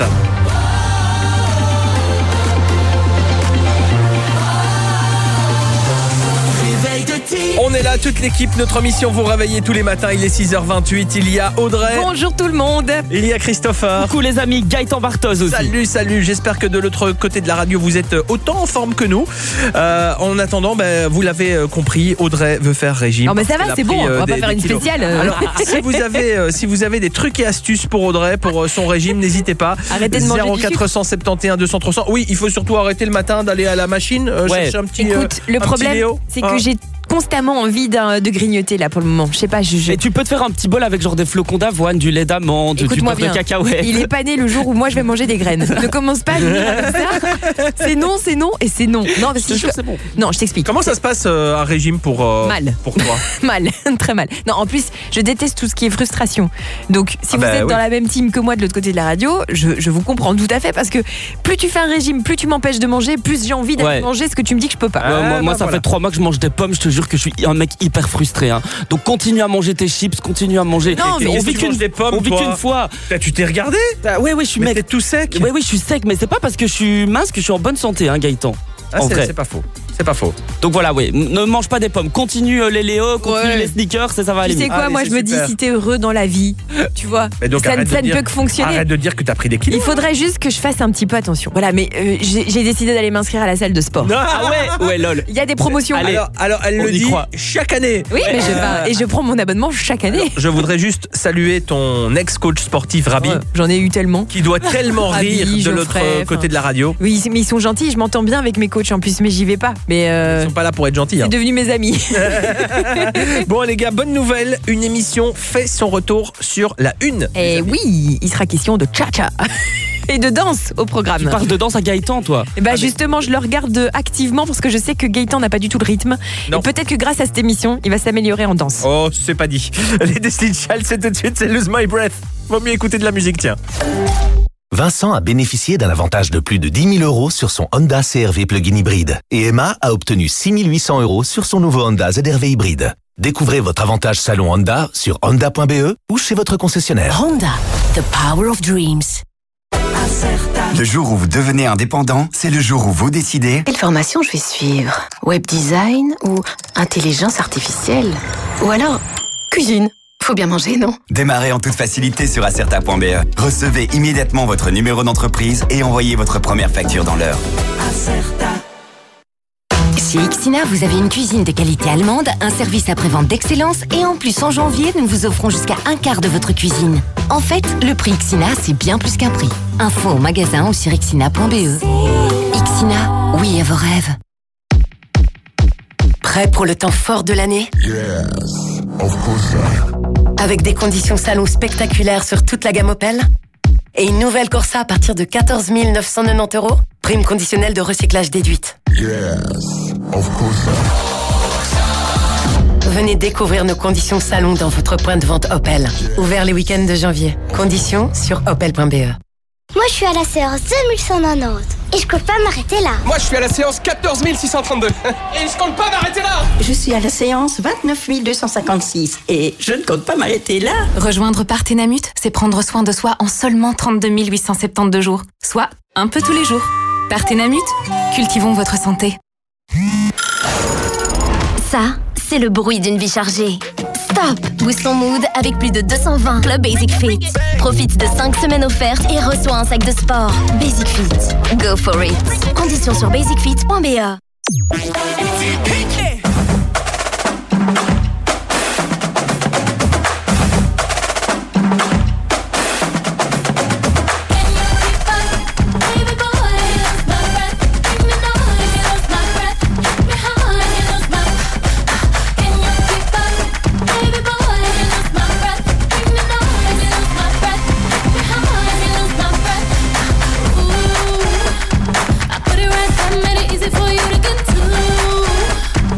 [SPEAKER 2] On est là, toute l'équipe, notre mission, vous réveiller tous les matins, il est six heures vingt-huit, il y a Audrey.
[SPEAKER 3] Bonjour tout le monde.
[SPEAKER 2] Il y a Christopher.
[SPEAKER 9] Coucou les amis, Gaëtan Barthoz aussi.
[SPEAKER 2] Salut, salut, j'espère que de l'autre côté de la radio, vous êtes autant en forme que nous. Euh, en attendant, ben, vous l'avez compris, Audrey veut faire régime.
[SPEAKER 3] Non mais ça va, c'est bon, on va
[SPEAKER 2] des,
[SPEAKER 3] pas faire une
[SPEAKER 2] kilos.
[SPEAKER 3] spéciale.
[SPEAKER 2] Alors, si vous, avez, euh, si vous avez des trucs et astuces pour Audrey, pour son régime, n'hésitez pas.
[SPEAKER 3] Arrêtez de manger
[SPEAKER 2] zéro
[SPEAKER 3] du
[SPEAKER 2] quatre cent soixante-onze deux cents trois cents. Oui, il faut surtout arrêter le matin d'aller à la machine, euh,
[SPEAKER 9] Ouais.
[SPEAKER 2] chercher un petit
[SPEAKER 3] Écoute,
[SPEAKER 2] euh,
[SPEAKER 3] le
[SPEAKER 2] un
[SPEAKER 3] problème,
[SPEAKER 2] petit Léo.
[SPEAKER 3] c'est
[SPEAKER 2] Hein.
[SPEAKER 3] que j'ai constamment envie d'un- de grignoter là pour le moment. Je sais pas, je. je...
[SPEAKER 9] Et tu peux te faire un petit bol avec genre des flocons d'avoine, du lait d'amande, du
[SPEAKER 3] Écoute-moi
[SPEAKER 9] beurre de
[SPEAKER 3] bien,
[SPEAKER 9] cacahuète.
[SPEAKER 3] il est pas né le jour où moi je vais manger des graines. Ne commence pas à venir avec ça. C'est non, c'est non et c'est non. Non,
[SPEAKER 9] Je te
[SPEAKER 3] si
[SPEAKER 9] jure,
[SPEAKER 3] je-
[SPEAKER 9] c'est bon.
[SPEAKER 3] non, je t'explique.
[SPEAKER 2] Comment ça se passe euh, un régime pour, euh,
[SPEAKER 3] Mal.
[SPEAKER 2] pour toi?
[SPEAKER 3] Mal, très mal. Non, en plus, je déteste tout ce qui est frustration. Donc, si
[SPEAKER 2] Ah
[SPEAKER 3] vous
[SPEAKER 2] bah
[SPEAKER 3] êtes
[SPEAKER 2] oui.
[SPEAKER 3] dans la même team que moi de l'autre côté de la radio, je, je vous comprends tout à fait parce que plus tu fais un régime, plus tu m'empêches de manger, plus j'ai envie d'aller
[SPEAKER 9] Ouais.
[SPEAKER 3] manger ce que tu me dis que je peux pas.
[SPEAKER 2] Ah,
[SPEAKER 9] Ouais, moi, moi,
[SPEAKER 2] bah
[SPEAKER 9] ça
[SPEAKER 2] voilà.
[SPEAKER 9] fait trois mois que je mange des pommes. Je te jure que je suis un mec hyper frustré. Hein. Donc continue à manger tes chips, continue à manger.
[SPEAKER 3] Non,
[SPEAKER 9] Et
[SPEAKER 3] mais
[SPEAKER 9] on
[SPEAKER 2] qu'est-ce
[SPEAKER 9] vit
[SPEAKER 2] que tu manges
[SPEAKER 9] qu'une
[SPEAKER 2] des pommes,
[SPEAKER 9] on vit
[SPEAKER 2] toi
[SPEAKER 9] qu'une fois.
[SPEAKER 2] Bah, tu t'es regardé?
[SPEAKER 9] Bah, ouais, ouais, je suis
[SPEAKER 2] Mais
[SPEAKER 9] mec.
[SPEAKER 2] t'es tout sec.
[SPEAKER 9] Ouais, oui, je suis sec, mais c'est pas parce que je suis mince que je suis en bonne santé, hein, Gaëtan.
[SPEAKER 2] Ah,
[SPEAKER 9] en
[SPEAKER 2] c'est,
[SPEAKER 9] vrai.
[SPEAKER 2] c'est pas faux. C'est pas faux.
[SPEAKER 9] Donc voilà, ouais, ne mange pas des pommes. Continue euh, les Léo, continue
[SPEAKER 3] Ouais.
[SPEAKER 9] les sneakers, ça, ça va
[SPEAKER 3] Tu
[SPEAKER 9] aller
[SPEAKER 3] sais
[SPEAKER 9] mieux.
[SPEAKER 3] quoi,
[SPEAKER 2] Allez,
[SPEAKER 3] moi
[SPEAKER 2] c'est
[SPEAKER 3] je me dis
[SPEAKER 2] super.
[SPEAKER 3] si t'es heureux dans la vie, tu vois,
[SPEAKER 2] Mais donc,
[SPEAKER 3] ça,
[SPEAKER 2] arrête
[SPEAKER 3] ne-
[SPEAKER 2] de
[SPEAKER 3] ça ne
[SPEAKER 2] dire-
[SPEAKER 3] peut que fonctionner.
[SPEAKER 2] Arrête de dire que t'as pris des kilos.
[SPEAKER 3] Il faudrait juste que je fasse un petit peu attention. Voilà, mais euh, j'ai j'ai décidé d'aller m'inscrire à la salle de sport.
[SPEAKER 9] Ah ouais, ouais, lol.
[SPEAKER 3] Il y a des promotions.
[SPEAKER 9] Allez.
[SPEAKER 2] Alors, alors, elle
[SPEAKER 9] On
[SPEAKER 2] le
[SPEAKER 9] y
[SPEAKER 2] dit
[SPEAKER 9] croit.
[SPEAKER 2] chaque année.
[SPEAKER 3] Oui, mais je,
[SPEAKER 2] Euh,
[SPEAKER 3] enfin, et je prends mon abonnement chaque année.
[SPEAKER 2] Je voudrais juste saluer ton ex-coach sportif, Rabi,
[SPEAKER 3] Ouais, J'en ai eu tellement.
[SPEAKER 2] qui doit tellement
[SPEAKER 3] Rabi,
[SPEAKER 2] rire de l'autre
[SPEAKER 3] Geoffrey,
[SPEAKER 2] côté
[SPEAKER 3] enfin.
[SPEAKER 2] de la radio.
[SPEAKER 3] Oui, mais ils sont gentils, je m'entends bien avec mes coachs en plus, mais j'y vais pas. Mais euh,
[SPEAKER 2] Ils sont pas là pour être gentils. hein.
[SPEAKER 3] c'est devenu mes amis.
[SPEAKER 2] Bon les gars, bonne nouvelle, une émission fait son retour sur la une.
[SPEAKER 3] Et oui, il sera question de cha-cha et de danse au programme.
[SPEAKER 9] Tu parles de danse à Gaëtan, toi.
[SPEAKER 3] Et bah justement, je le regarde activement parce que je sais que Gaëtan n'a pas du tout le rythme.
[SPEAKER 2] Non.
[SPEAKER 3] Et peut-être que grâce à cette émission, il va s'améliorer en danse.
[SPEAKER 2] Oh, c'est pas dit. Les Destiny Child, c'est tout de suite, c'est Lose My Breath. Vaut mieux écouter de la musique, tiens.
[SPEAKER 14] Vincent a bénéficié d'un avantage de plus de dix mille euros sur son Honda C R V plug-in hybride. Et Emma a obtenu six mille huit cents euros sur son nouveau Honda Z R V hybride. Découvrez votre avantage salon Honda sur honda point b e ou chez votre concessionnaire.
[SPEAKER 16] Honda, the power of dreams.
[SPEAKER 20] Le jour où vous devenez indépendant, c'est le jour où vous décidez.
[SPEAKER 21] Quelle formation je vais suivre? Web design ou intelligence artificielle? Ou alors cuisine? Faut bien manger, non?
[SPEAKER 20] Démarrez en toute facilité sur acerta point b e. Recevez immédiatement votre numéro d'entreprise et envoyez votre première facture dans l'heure.
[SPEAKER 6] Acerta. Chez Ixina, vous avez une cuisine de qualité allemande, un service après-vente d'excellence et en plus en janvier, nous vous offrons jusqu'à un quart de votre cuisine. En fait, le prix Ixina, c'est bien plus qu'un prix. Info au magasin ou sur ixina point b e. Ixina, oui à vos rêves. Prêt pour le temps fort de l'année?
[SPEAKER 10] Yes, of course.
[SPEAKER 6] Avec des conditions salon spectaculaires sur toute la gamme Opel? Et une nouvelle Corsa à partir de quatorze mille neuf cent quatre-vingt-dix euros? Prime conditionnelle de recyclage déduite.
[SPEAKER 10] Yes, of course.
[SPEAKER 6] Venez découvrir nos conditions salon dans votre point de vente Opel. Ouvert les week-ends de janvier. Conditions sur opel point b e.
[SPEAKER 7] Moi, je suis à la séance deux mille cent quatre-vingt-dix et je compte pas m'arrêter là.
[SPEAKER 22] Moi, je suis à la séance quatorze mille six cent trente-deux et je compte pas m'arrêter là.
[SPEAKER 23] Je suis à la séance vingt-neuf mille deux cent cinquante-six et je ne compte pas m'arrêter là.
[SPEAKER 24] Rejoindre Partenamut, c'est prendre soin de soi en seulement trente-deux mille huit cent soixante-douze jours, soit un peu tous les jours. Partenamut, cultivons votre santé.
[SPEAKER 13] Ça, c'est le bruit d'une vie chargée. Stop! Boost ton mood avec plus de deux cent vingt Club Basic Fit. Profite de cinq semaines offertes et reçois un sac de sport. Basic Fit. Go for it. Conditions sur basic fit point b e.
[SPEAKER 7] For you to get to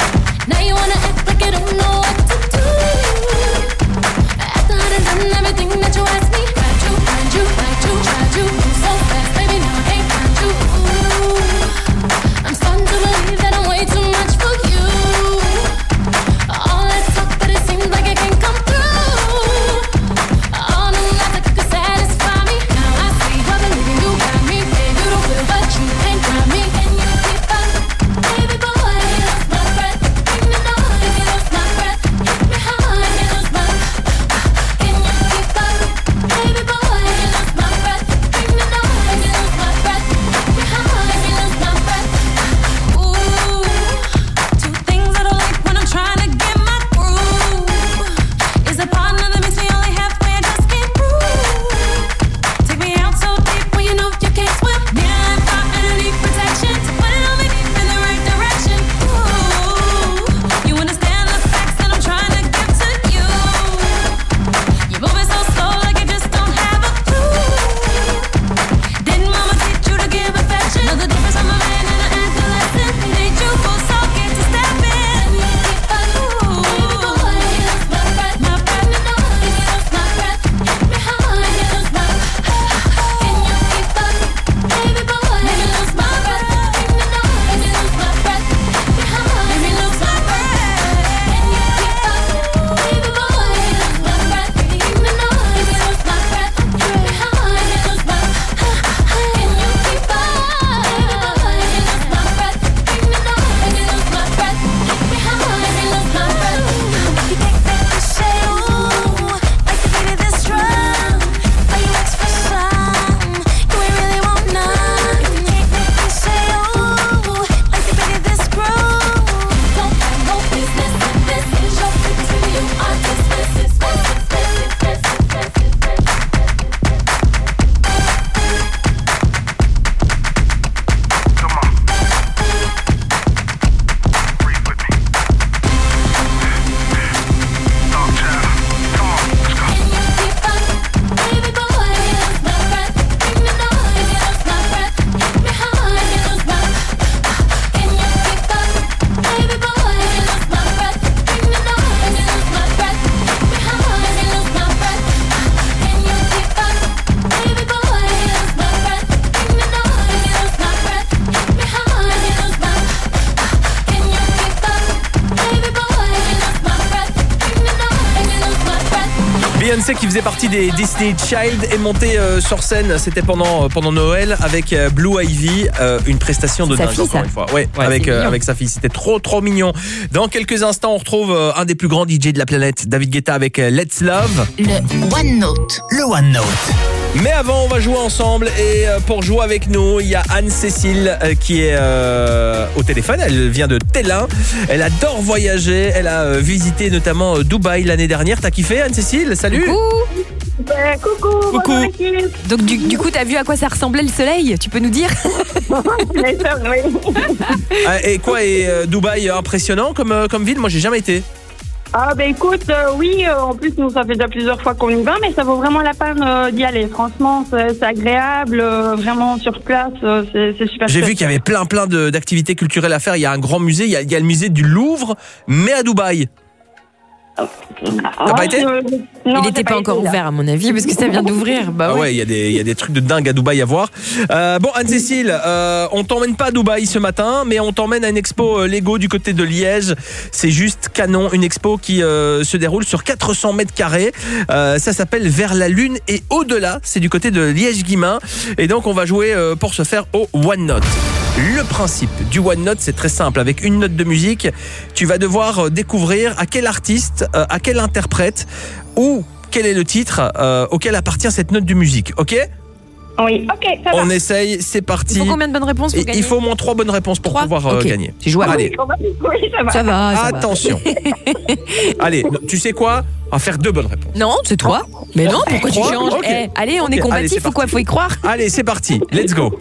[SPEAKER 2] Beyoncé qui faisait partie des Disney Child est montée euh, sur scène, c'était pendant, euh, pendant Noël avec euh, Blue Ivy, euh, une prestation de
[SPEAKER 3] Sa
[SPEAKER 2] dingue
[SPEAKER 3] fille,
[SPEAKER 2] encore
[SPEAKER 3] ça.
[SPEAKER 2] une fois. Ouais,
[SPEAKER 3] Ouais,
[SPEAKER 2] avec,
[SPEAKER 3] c'est
[SPEAKER 2] euh,
[SPEAKER 3] mignon.
[SPEAKER 2] avec sa fille, c'était trop trop mignon. Dans quelques instants, on retrouve euh, un des plus grands D J de la planète, David Guetta avec euh, Let's Love.
[SPEAKER 16] Le OneNote.
[SPEAKER 4] Le OneNote.
[SPEAKER 2] Mais avant, on va jouer ensemble et euh, pour jouer avec nous, il y a Anne-Cécile euh, qui est euh, au téléphone. Elle vient de Tellin. Elle adore voyager. Elle a euh, visité notamment euh, Dubaï l'année dernière. T'as kiffé, Anne-Cécile? Salut.
[SPEAKER 3] Coucou.
[SPEAKER 1] Euh, coucou.
[SPEAKER 2] Coucou.
[SPEAKER 1] bonjour, équipe.
[SPEAKER 3] Donc du, du coup, t'as vu à quoi ça ressemblait le soleil? Tu peux nous dire?
[SPEAKER 1] Bien sûr, oui.
[SPEAKER 2] Ah, et quoi, et euh, Dubaï impressionnant comme, euh, comme ville? Moi, j'ai jamais été.
[SPEAKER 1] Ah ben écoute, euh, oui, euh, en plus nous ça fait déjà plusieurs fois qu'on y va, mais ça vaut vraiment la peine euh, d'y aller. Franchement, c'est c'est agréable, euh, vraiment sur place, euh, c'est c'est super.
[SPEAKER 2] J'ai
[SPEAKER 1] chouette.
[SPEAKER 2] vu qu'il y avait plein plein de- d'activités culturelles à faire. Il y a un grand musée, il y a, il y a le musée du Louvre, mais à Dubaï. T'as pas été?
[SPEAKER 3] Il n'était pas encore ouvert à mon avis parce que ça vient d'ouvrir. Bah
[SPEAKER 2] Ah
[SPEAKER 3] oui.
[SPEAKER 2] ouais, il y, a des- il y a des trucs de dingue à Dubaï à voir. Euh, bon, Anne-Cécile, euh, on t'emmène pas à Dubaï ce matin, mais on t'emmène à une expo euh, Lego du côté de Liège. C'est juste canon, une expo qui euh, se déroule sur quatre cents mètres carrés. Euh, ça s'appelle Vers la Lune et au-delà. C'est du côté de Liège-Guimain. Et donc, on va jouer euh, pour se faire au OneNote. Le principe du OneNote, c'est très simple. Avec une note de musique, tu vas devoir euh, découvrir à quel artiste, euh, à quel interprète ou quel est le titre euh, auquel appartient cette note de musique, ok?
[SPEAKER 1] Oui, ok, ça va.
[SPEAKER 2] On essaye, c'est parti.
[SPEAKER 3] Il faut combien de bonnes réponses pour
[SPEAKER 2] Et
[SPEAKER 3] gagner?
[SPEAKER 2] Il faut au moins trois bonnes réponses pour
[SPEAKER 3] Trois
[SPEAKER 2] pouvoir euh,
[SPEAKER 3] Ok.
[SPEAKER 2] gagner.
[SPEAKER 3] C'est jouable.
[SPEAKER 2] Allez,
[SPEAKER 1] Oui, ça va.
[SPEAKER 3] Ça va, ça va.
[SPEAKER 2] attention. Allez, tu sais quoi? On va faire deux bonnes réponses.
[SPEAKER 3] Non, c'est toi. Mais non, pourquoi tu
[SPEAKER 2] Trois
[SPEAKER 3] changes?
[SPEAKER 2] Ok.
[SPEAKER 3] Eh, allez, on
[SPEAKER 2] Ok,
[SPEAKER 3] est
[SPEAKER 2] allez,
[SPEAKER 3] combatif
[SPEAKER 2] c'est
[SPEAKER 3] ou quoi?
[SPEAKER 2] parti.
[SPEAKER 3] Faut y croire.
[SPEAKER 2] Allez, c'est parti. Let's go.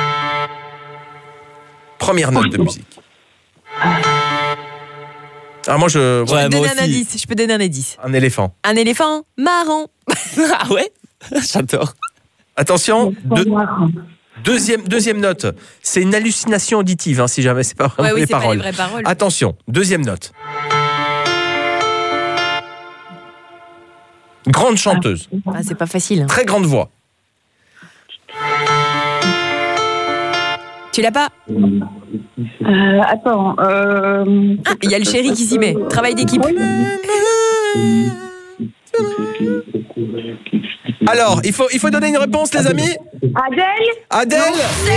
[SPEAKER 2] Première note de musique. Ah, moi, je.
[SPEAKER 3] Je peux te donner un indice. Je peux donner un indice.
[SPEAKER 2] Un éléphant.
[SPEAKER 3] Un éléphant marrant.
[SPEAKER 9] Ah ouais? J'adore.
[SPEAKER 2] Attention, deux- deuxième, deuxième note. C'est une hallucination auditive, hein, si jamais c'est pas vraiment
[SPEAKER 3] Ouais, oui,
[SPEAKER 2] les
[SPEAKER 3] c'est pas les
[SPEAKER 2] paroles.
[SPEAKER 3] vraies paroles.
[SPEAKER 2] Attention, deuxième note. Grande chanteuse,
[SPEAKER 3] Ah, c'est pas facile. hein.
[SPEAKER 2] très grande voix.
[SPEAKER 3] Tu l'as pas?
[SPEAKER 1] Euh, attends, euh...
[SPEAKER 3] Ah, il y a le chéri qui s'y met. Travail d'équipe.
[SPEAKER 2] Alors, il faut, il faut donner une réponse, les amis.
[SPEAKER 1] Adèle.
[SPEAKER 2] Adèle.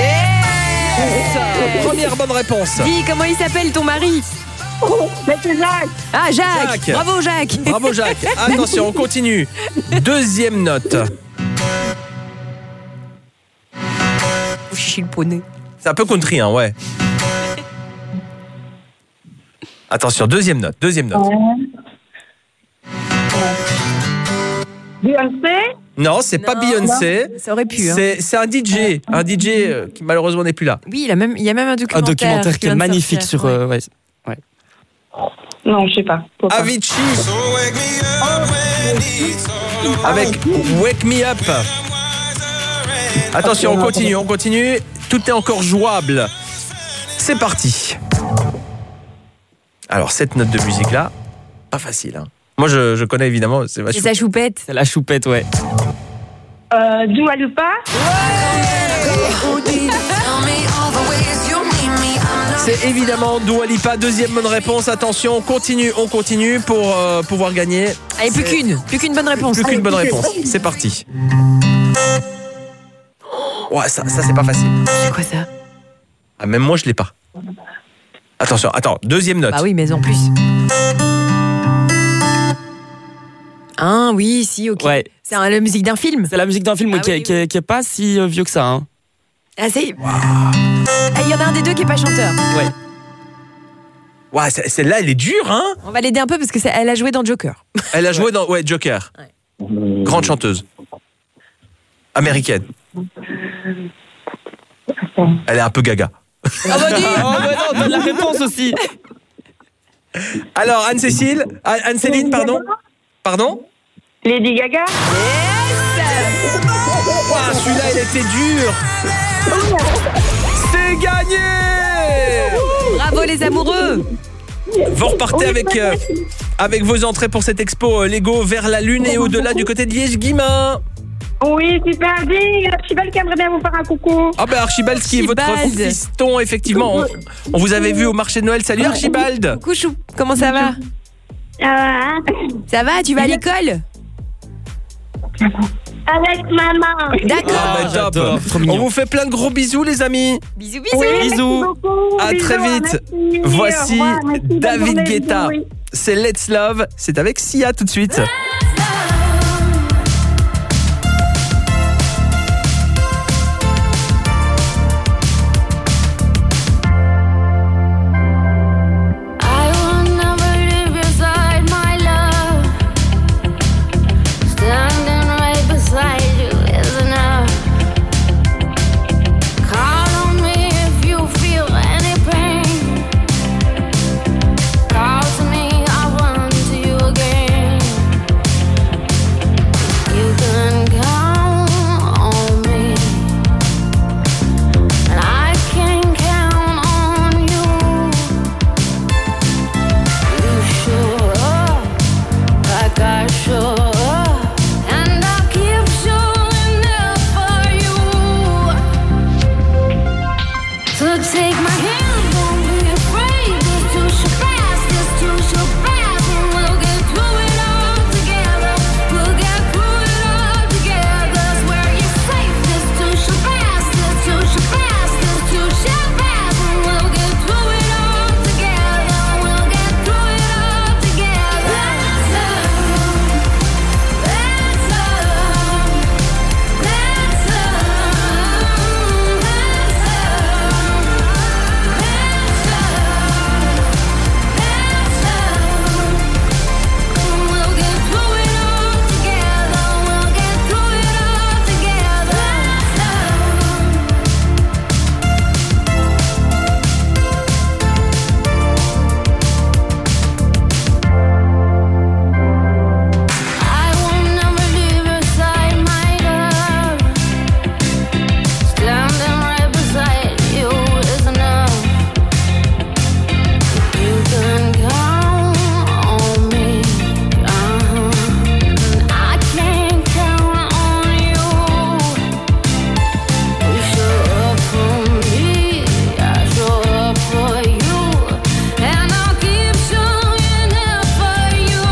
[SPEAKER 2] Yes. Première bonne réponse.
[SPEAKER 3] Dis, comment il s'appelle ton mari?
[SPEAKER 1] Mais c'est Jacques.
[SPEAKER 3] Ah, Jacques.
[SPEAKER 2] Jacques.
[SPEAKER 3] Bravo, Jacques.
[SPEAKER 2] Bravo, Jacques. Attention, on continue. Deuxième note.
[SPEAKER 3] Je suis le poney.
[SPEAKER 2] C'est un peu country, hein, ouais. Attention, deuxième note, deuxième note.
[SPEAKER 1] Beyoncé.
[SPEAKER 2] Non, c'est pas
[SPEAKER 3] Non,
[SPEAKER 2] Beyoncé.
[SPEAKER 3] Ça aurait pu. Hein.
[SPEAKER 2] C'est c'est un D J, un D J euh, qui malheureusement n'est plus là.
[SPEAKER 3] Oui, il, a même, il y a même un
[SPEAKER 9] Un
[SPEAKER 3] documentaire.
[SPEAKER 9] documentaire qui est
[SPEAKER 3] vient de
[SPEAKER 9] magnifique
[SPEAKER 3] sortir.
[SPEAKER 9] sur. euh, ouais. Ouais.
[SPEAKER 1] Non, je sais pas. Faut pas.
[SPEAKER 2] Avicii avec Wake Me Up. Attention, on continue, on continue. Tout est encore jouable. C'est parti. Alors, cette note de musique là, pas facile. Hein. Moi, je, je connais évidemment. C'est
[SPEAKER 3] C'est
[SPEAKER 2] vachement.
[SPEAKER 3] sa choupette.
[SPEAKER 9] C'est la choupette, ouais.
[SPEAKER 1] Euh, Dua Lipa.
[SPEAKER 2] C'est évidemment Dua Lipa. Deuxième bonne réponse. Attention, on continue, on continue pour euh, pouvoir gagner.
[SPEAKER 3] Allez, plus qu'une. Plus qu'une bonne réponse.
[SPEAKER 2] Plus qu'une bonne réponse. C'est parti. Ouais, ça, ça c'est pas facile.
[SPEAKER 3] C'est quoi ça?
[SPEAKER 2] Ah, même moi, je l'ai pas. Attention, attends, deuxième note.
[SPEAKER 3] Bah oui, mais en plus. Ah oui, si, ok.
[SPEAKER 9] Ouais.
[SPEAKER 3] C'est un- la musique d'un film.
[SPEAKER 9] C'est la musique d'un film
[SPEAKER 3] Ah
[SPEAKER 9] qui,
[SPEAKER 3] oui,
[SPEAKER 9] est, qui, est, qui est pas si euh, vieux que ça. Hein.
[SPEAKER 3] Ah, c'est. Ah, il y en a un des deux qui est pas chanteur.
[SPEAKER 9] Ouais.
[SPEAKER 2] Ouais, c'est- celle-là, elle est dure, hein.
[SPEAKER 3] On va l'aider un peu parce que c'est- elle a joué dans Joker.
[SPEAKER 2] Elle a joué dans ouais, Joker. Grande chanteuse. Américaine. Elle est un peu gaga.
[SPEAKER 3] Ah bah dis.
[SPEAKER 9] Oh, bah non, donne la réponse aussi.
[SPEAKER 2] Alors, Anne-Cécile, Ah, Anne-Céline, pardon. Pardon.
[SPEAKER 1] Lady Gaga.
[SPEAKER 2] Ouah, celui-là, il était dur. C'est gagné.
[SPEAKER 3] Bravo les amoureux.
[SPEAKER 2] Vous repartez avec, euh, avec vos entrées pour cette expo euh, Lego Vers la Lune et au-delà du côté de Liège-Guimain.
[SPEAKER 1] Oui, super. Dis, Archibald qui aimerait bien vous faire un coucou.
[SPEAKER 2] Ah ben Archibald qui est votre
[SPEAKER 3] Archibald.
[SPEAKER 2] fiston, effectivement. On, on vous avait vu au marché de Noël. Salut Archibald.
[SPEAKER 3] Couchou, comment ça va?
[SPEAKER 1] Ah,
[SPEAKER 3] Ça va, tu vas à l'école?
[SPEAKER 1] Avec maman.
[SPEAKER 3] D'accord.
[SPEAKER 2] Ah bah, top.
[SPEAKER 9] J'adore, trop
[SPEAKER 2] On
[SPEAKER 9] mignon.
[SPEAKER 2] vous fait plein de gros bisous les amis.
[SPEAKER 3] Bisous, bisous.
[SPEAKER 1] Oui, merci
[SPEAKER 9] Bisous.
[SPEAKER 1] beaucoup.
[SPEAKER 2] À
[SPEAKER 1] Bisous,
[SPEAKER 2] très vite.
[SPEAKER 1] merci.
[SPEAKER 2] Voici
[SPEAKER 1] Au revoir, merci, bonne
[SPEAKER 2] David
[SPEAKER 1] journée,
[SPEAKER 2] Guetta.
[SPEAKER 1] bisous, oui.
[SPEAKER 2] C'est Let's Love. C'est avec Sia tout de suite.
[SPEAKER 7] I will never leave your side, my love. Standing right beside you is enough. Call on me if you feel any pain. Call to me, I'll run to you again. You can count on me, and I can count on you. You show up like I show up, and I'll keep showing up for you. So take my hand, don't be afraid. This too shall pass, this too shall pass, and we'll get through it all together. We'll get through it all together. Swear you're safe. This too shall pass, this too shall pass, this too shall pass, and we'll get through it all together. We'll get through it all together. That's love. That's love. That's love. That's love. That's love. That's love. We'll get through it all together. We'll get through it all together. I will never leave your side, my love. Standing right beside you is enough. You can count on me, uh-huh. And I can count on you. You show up for me, I show up for you, and I'll keep showing up for you.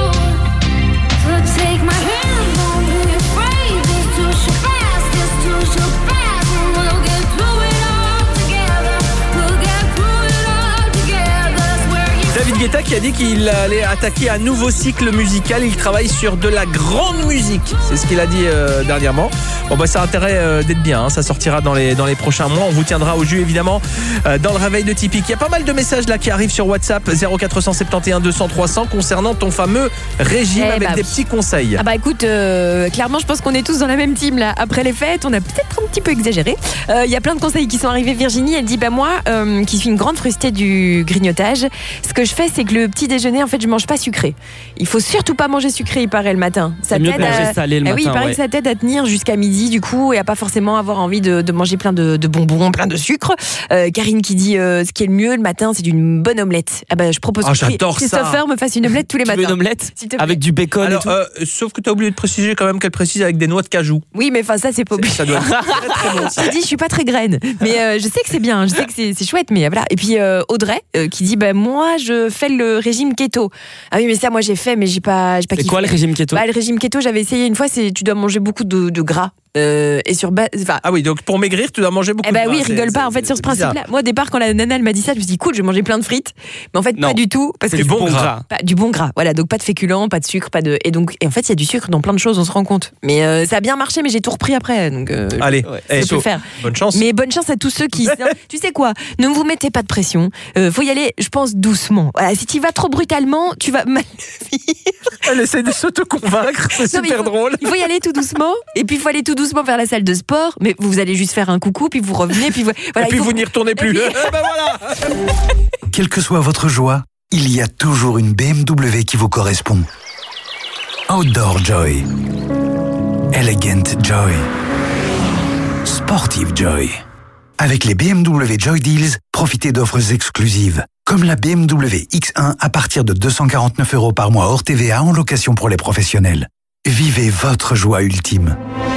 [SPEAKER 7] So take my hand, don't be afraid. This too shall pass, this too shall pass, and we'll get through it all together. We'll get through it all together. Swear you
[SPEAKER 2] David Guetta qui a dit qu'il allait attaquer un nouveau cycle musical. Il travaille sur de la grande musique. C'est ce qu'il a dit euh, dernièrement. Bon bah ça a intérêt euh, d'être bien. Hein. Ça sortira dans les, dans les prochains mois. On vous tiendra au jus évidemment euh, dans le réveil de Tipeee. Il y a pas mal de messages là qui arrivent sur WhatsApp zéro quatre sept un deux cents trois cents concernant ton fameux régime
[SPEAKER 3] Eh
[SPEAKER 2] avec
[SPEAKER 3] bah
[SPEAKER 2] des
[SPEAKER 3] oui.
[SPEAKER 2] petits conseils.
[SPEAKER 3] Ah bah écoute, euh, clairement je pense qu'on est tous dans la même team là. Après les fêtes, on a peut-être un petit peu exagéré. Euh, Il y a plein de conseils qui sont arrivés. Virginie, elle dit bah moi, euh, qui suis une grande frustrée du grignotage, ce que je fais c'est que le petit déjeuner en fait je mange pas sucré. Il faut surtout pas manger sucré, il paraît le matin. Ça
[SPEAKER 9] C'est mieux de
[SPEAKER 3] t'aide
[SPEAKER 9] manger
[SPEAKER 3] à...
[SPEAKER 9] salé le
[SPEAKER 3] Ah oui, il
[SPEAKER 9] matin,
[SPEAKER 3] paraît
[SPEAKER 9] ouais.
[SPEAKER 3] que ça t'aide à tenir jusqu'à midi du coup et à pas forcément avoir envie de, de manger plein de, de bonbons, plein de sucre. Euh, Karine qui dit euh, ce qui est le mieux le matin c'est d'une bonne omelette. Ah bah je propose
[SPEAKER 2] Ah,
[SPEAKER 3] que
[SPEAKER 2] j'adore ça.
[SPEAKER 3] Christopher me fasse une omelette tous les
[SPEAKER 9] Tu veux
[SPEAKER 3] matins.
[SPEAKER 9] une omelette
[SPEAKER 3] S'il te plaît.
[SPEAKER 9] avec du bacon
[SPEAKER 2] Alors,
[SPEAKER 9] et tout.
[SPEAKER 2] euh, sauf que tu as oublié de préciser quand même qu'elle précise avec des noix de cajou.
[SPEAKER 3] Oui, mais enfin ça c'est pas obligé.
[SPEAKER 2] Ça doit être très, très bon.
[SPEAKER 3] Je te dis, je suis pas très graine, mais euh, je sais que c'est bien, je sais que c'est, c'est chouette, mais voilà. Et puis euh, Audrey euh, qui dit, bah moi je fais le régime keto. Ah oui, mais ça moi j'ai fait, mais j'ai pas, j'ai pas
[SPEAKER 9] C'est
[SPEAKER 3] kiffé.
[SPEAKER 9] quoi le régime keto?
[SPEAKER 3] Bah le régime keto, j'avais essayé une fois, c'est tu dois manger beaucoup de, de gras. Euh, et sur base, enfin.
[SPEAKER 2] Ah oui, donc pour maigrir, tu dois manger beaucoup
[SPEAKER 3] Eh ben
[SPEAKER 2] de
[SPEAKER 3] oui,
[SPEAKER 2] gras.
[SPEAKER 3] rigole
[SPEAKER 2] C'est-
[SPEAKER 3] pas. En
[SPEAKER 2] c'est-
[SPEAKER 3] fait, sur ce
[SPEAKER 2] c'est bizarre.
[SPEAKER 3] principe-là, moi au départ, quand la nana elle m'a dit ça, je me suis dit cool, je vais manger plein de frites. Mais en fait,
[SPEAKER 9] Non.
[SPEAKER 3] pas du tout, parce
[SPEAKER 9] C'est
[SPEAKER 3] que
[SPEAKER 9] du bon gras.
[SPEAKER 3] Pas, du bon gras. Voilà, donc pas de féculents, pas de sucre, pas de. Et donc, et en fait, il y a du sucre dans plein de choses, on se rend compte. Mais euh, ça a bien marché, mais j'ai tout repris après. Donc, euh,
[SPEAKER 2] Allez,
[SPEAKER 3] ça
[SPEAKER 2] eh,
[SPEAKER 3] peut
[SPEAKER 2] chaud.
[SPEAKER 3] faire.
[SPEAKER 2] Bonne chance.
[SPEAKER 3] Mais bonne chance à tous ceux qui. Tu sais quoi? Ne vous mettez pas de pression. Euh, faut y aller, je pense, doucement. Voilà, si tu vas trop brutalement, tu vas mal vivre.
[SPEAKER 2] Elle essaie de s'auto-convaincre, c'est
[SPEAKER 3] Non, mais il
[SPEAKER 2] super
[SPEAKER 3] faut-
[SPEAKER 2] drôle.
[SPEAKER 3] Il faut y aller tout doucement, et puis il faut aller tout doucement vers la salle de sport. Mais vous allez juste faire un coucou, puis vous revenez, puis vous, voilà,
[SPEAKER 2] Et puis
[SPEAKER 3] il faut-
[SPEAKER 2] vous n'y retournez plus.
[SPEAKER 3] puis-
[SPEAKER 2] Eh ben voilà.
[SPEAKER 4] Quelle que soit votre joie, il y a toujours une B M W qui vous correspond. Outdoor Joy. Elegant Joy. Sportive Joy. Avec les B M W Joy Deals, profitez d'offres exclusives, comme la B M W X un à partir de deux cent quarante-neuf euros par mois hors T V A en location pour les professionnels. Vivez votre joie ultime.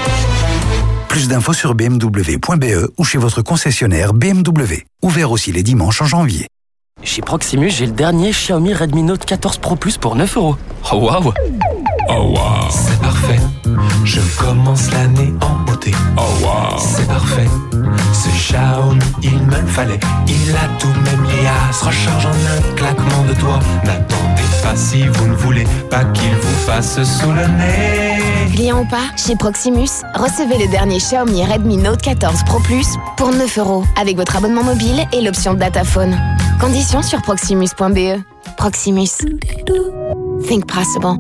[SPEAKER 4] Plus d'infos sur b m w point b e ou chez votre concessionnaire B M W. Ouvert aussi les dimanches en janvier.
[SPEAKER 5] Chez Proximus, j'ai le dernier Xiaomi Redmi Note quatorze Pro Plus pour neuf euros. Oh waouh! Oh wow, c'est parfait. Je commence l'année en beauté. Oh wow, c'est parfait. Ce Xiaomi, il me le fallait. Il a tout, même l'I A se recharge en un claquement de doigts. N'attendez pas si vous ne voulez pas qu'il vous fasse sous le nez.
[SPEAKER 13] Client ou pas, chez Proximus, recevez le dernier Xiaomi Redmi Note quatorze Pro Plus pour neuf euros avec votre abonnement mobile et l'option Dataphone. Conditions sur proximus point b e. Proximus. Think possible.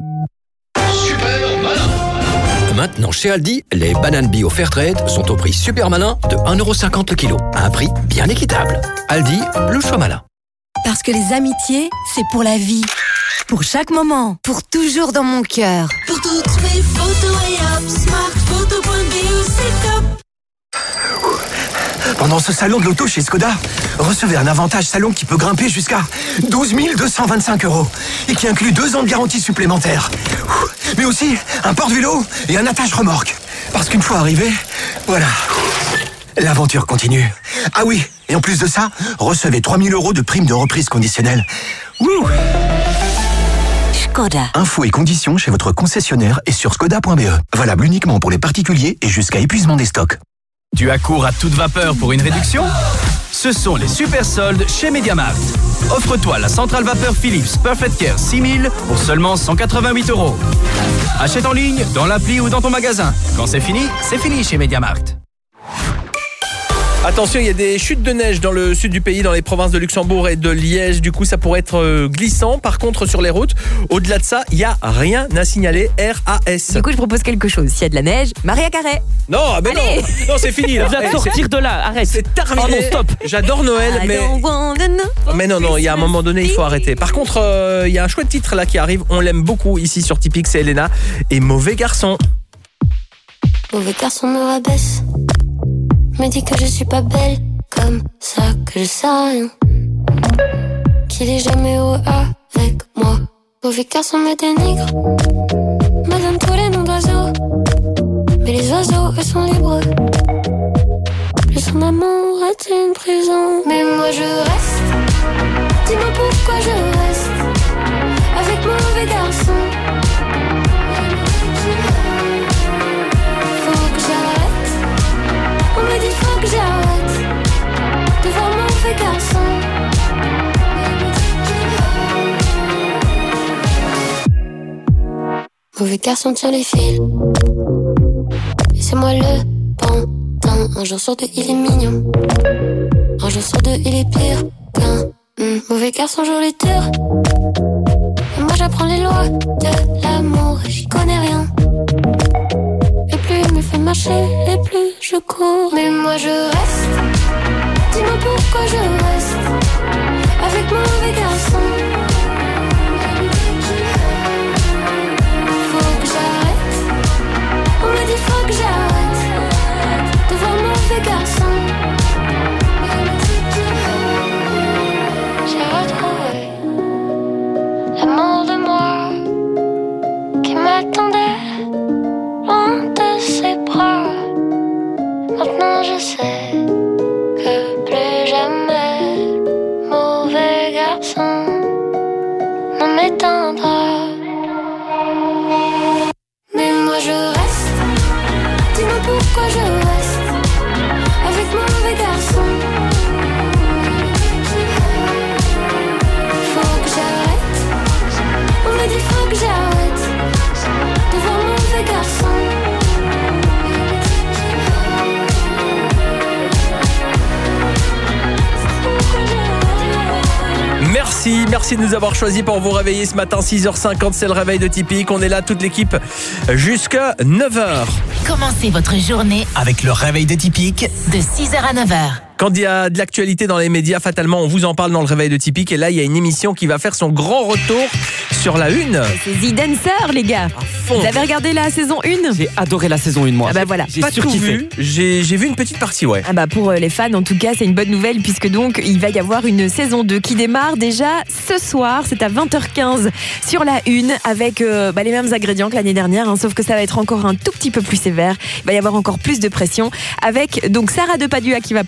[SPEAKER 8] Maintenant, chez Aldi, les bananes bio Fairtrade sont au prix super malin de un euro cinquante le kilo. À un prix bien équitable. Aldi, le choix malin.
[SPEAKER 16] Parce que les amitiés, c'est pour la vie. Pour chaque moment. Pour toujours dans mon cœur.
[SPEAKER 7] Pour toutes mes photos et hop, smartphoto point b e, c'est top.
[SPEAKER 11] Pendant ce salon de l'auto chez Skoda, recevez un avantage salon qui peut grimper jusqu'à douze mille deux cent vingt-cinq euros et qui inclut deux ans de garantie supplémentaire. Mais aussi un porte-vélo et un attache-remorque. Parce qu'une fois arrivé, voilà, l'aventure continue. Ah oui, et en plus de ça, recevez trois mille euros de prime de reprise conditionnelle. Wouh!
[SPEAKER 16] Skoda.
[SPEAKER 11] Infos et conditions chez votre concessionnaire et sur skoda point b e. Valable uniquement pour les particuliers et jusqu'à épuisement des stocks.
[SPEAKER 21] Tu accours à toute vapeur pour une réduction ? Ce sont les super soldes chez MediaMarkt. Offre-toi la centrale vapeur Philips Perfect Care six mille pour seulement cent quatre-vingt-huit euros. Achète en ligne, dans l'appli ou dans ton magasin. Quand c'est fini, c'est fini chez MediaMarkt.
[SPEAKER 2] Attention, il y a des chutes de neige dans le sud du pays, dans les provinces de Luxembourg et de Liège. Du coup, ça pourrait être glissant. Par contre, sur les routes, au-delà de ça, il n'y a rien à signaler. R A S.
[SPEAKER 3] Du coup, je propose quelque chose. S'il y a de la neige, Maria Carré.
[SPEAKER 2] Non, mais non, non, c'est fini là.
[SPEAKER 9] On vient de sortir de là, arrête.
[SPEAKER 2] C'est terminé.
[SPEAKER 9] Oh non, stop.
[SPEAKER 2] J'adore Noël, mais mais non, non, il y a un moment donné, il faut arrêter. Par contre, euh, il y a un chouette titre là qui arrive. On l'aime beaucoup ici sur Tipeee, c'est Elena et Mauvais Garçon.
[SPEAKER 7] Mauvais garçon me rabaisse, me dit que je suis pas belle, comme ça que je sais rien, qu'il est jamais heureux avec moi. Mauvais garçon me dénigre, me donne tous les noms d'oiseaux, mais les oiseaux eux sont libres. Plus son amour est une prison, mais moi je reste. Dis-moi pourquoi je reste avec mauvais garçon. Faut que j'arrête. On me dit faut que j'arrête de voir mauvais garçon. Mauvais garçon tient les fils, et c'est moi le pantin. Un jour sur deux il est mignon, un jour sur deux il est pire qu'un mmh. Mauvais garçon joue les tours, et moi j'apprends les lois de l'amour et j'y connais rien. Et plus il me fait marcher, et plus je cours. Mais moi je reste. Dis-moi pourquoi je reste avec mauvais garçon. Faut que j'arrête. On me dit faut que j'arrête de voir mauvais garçon. J'ai retrouvé l'amour de moi qui m'attendait loin de ses bras. Maintenant je sais que plus jamais mauvais garçon ne m'éteindra. Mais moi je reste. Dis-moi pourquoi je reste avec mauvais garçon. Faut que j'arrête. On me dit faut que j'arrête de voir mauvais garçon.
[SPEAKER 2] Merci, merci de nous avoir choisis pour vous réveiller ce matin. Six heures cinquante, c'est le réveil de Tipeee. On est là, toute l'équipe, jusqu'à neuf heures.
[SPEAKER 16] Commencez votre journée
[SPEAKER 2] avec le réveil de Tipeee
[SPEAKER 16] de six heures à neuf heures.
[SPEAKER 2] Quand il y a de l'actualité dans les médias, fatalement, on vous en parle dans le réveil de Tipeee. Et là, il y a une émission qui va faire son grand retour sur la une.
[SPEAKER 3] C'est The Dancer, les gars. Vous avez regardé la saison un?
[SPEAKER 9] J'ai adoré la saison un, moi.
[SPEAKER 3] Ah bah voilà.
[SPEAKER 2] J'ai pas tout vu. J'ai, j'ai vu une petite partie, ouais.
[SPEAKER 3] Ah bah pour les fans, en tout cas, c'est une bonne nouvelle puisque donc il va y avoir une saison deux qui démarre déjà ce soir. C'est à vingt heures quinze sur la une avec euh, bah, les mêmes ingrédients que l'année dernière, hein, sauf que ça va être encore un tout petit peu plus sévère. Il va y avoir encore plus de pression avec donc Sarah Depadua qui va présenter l'émission.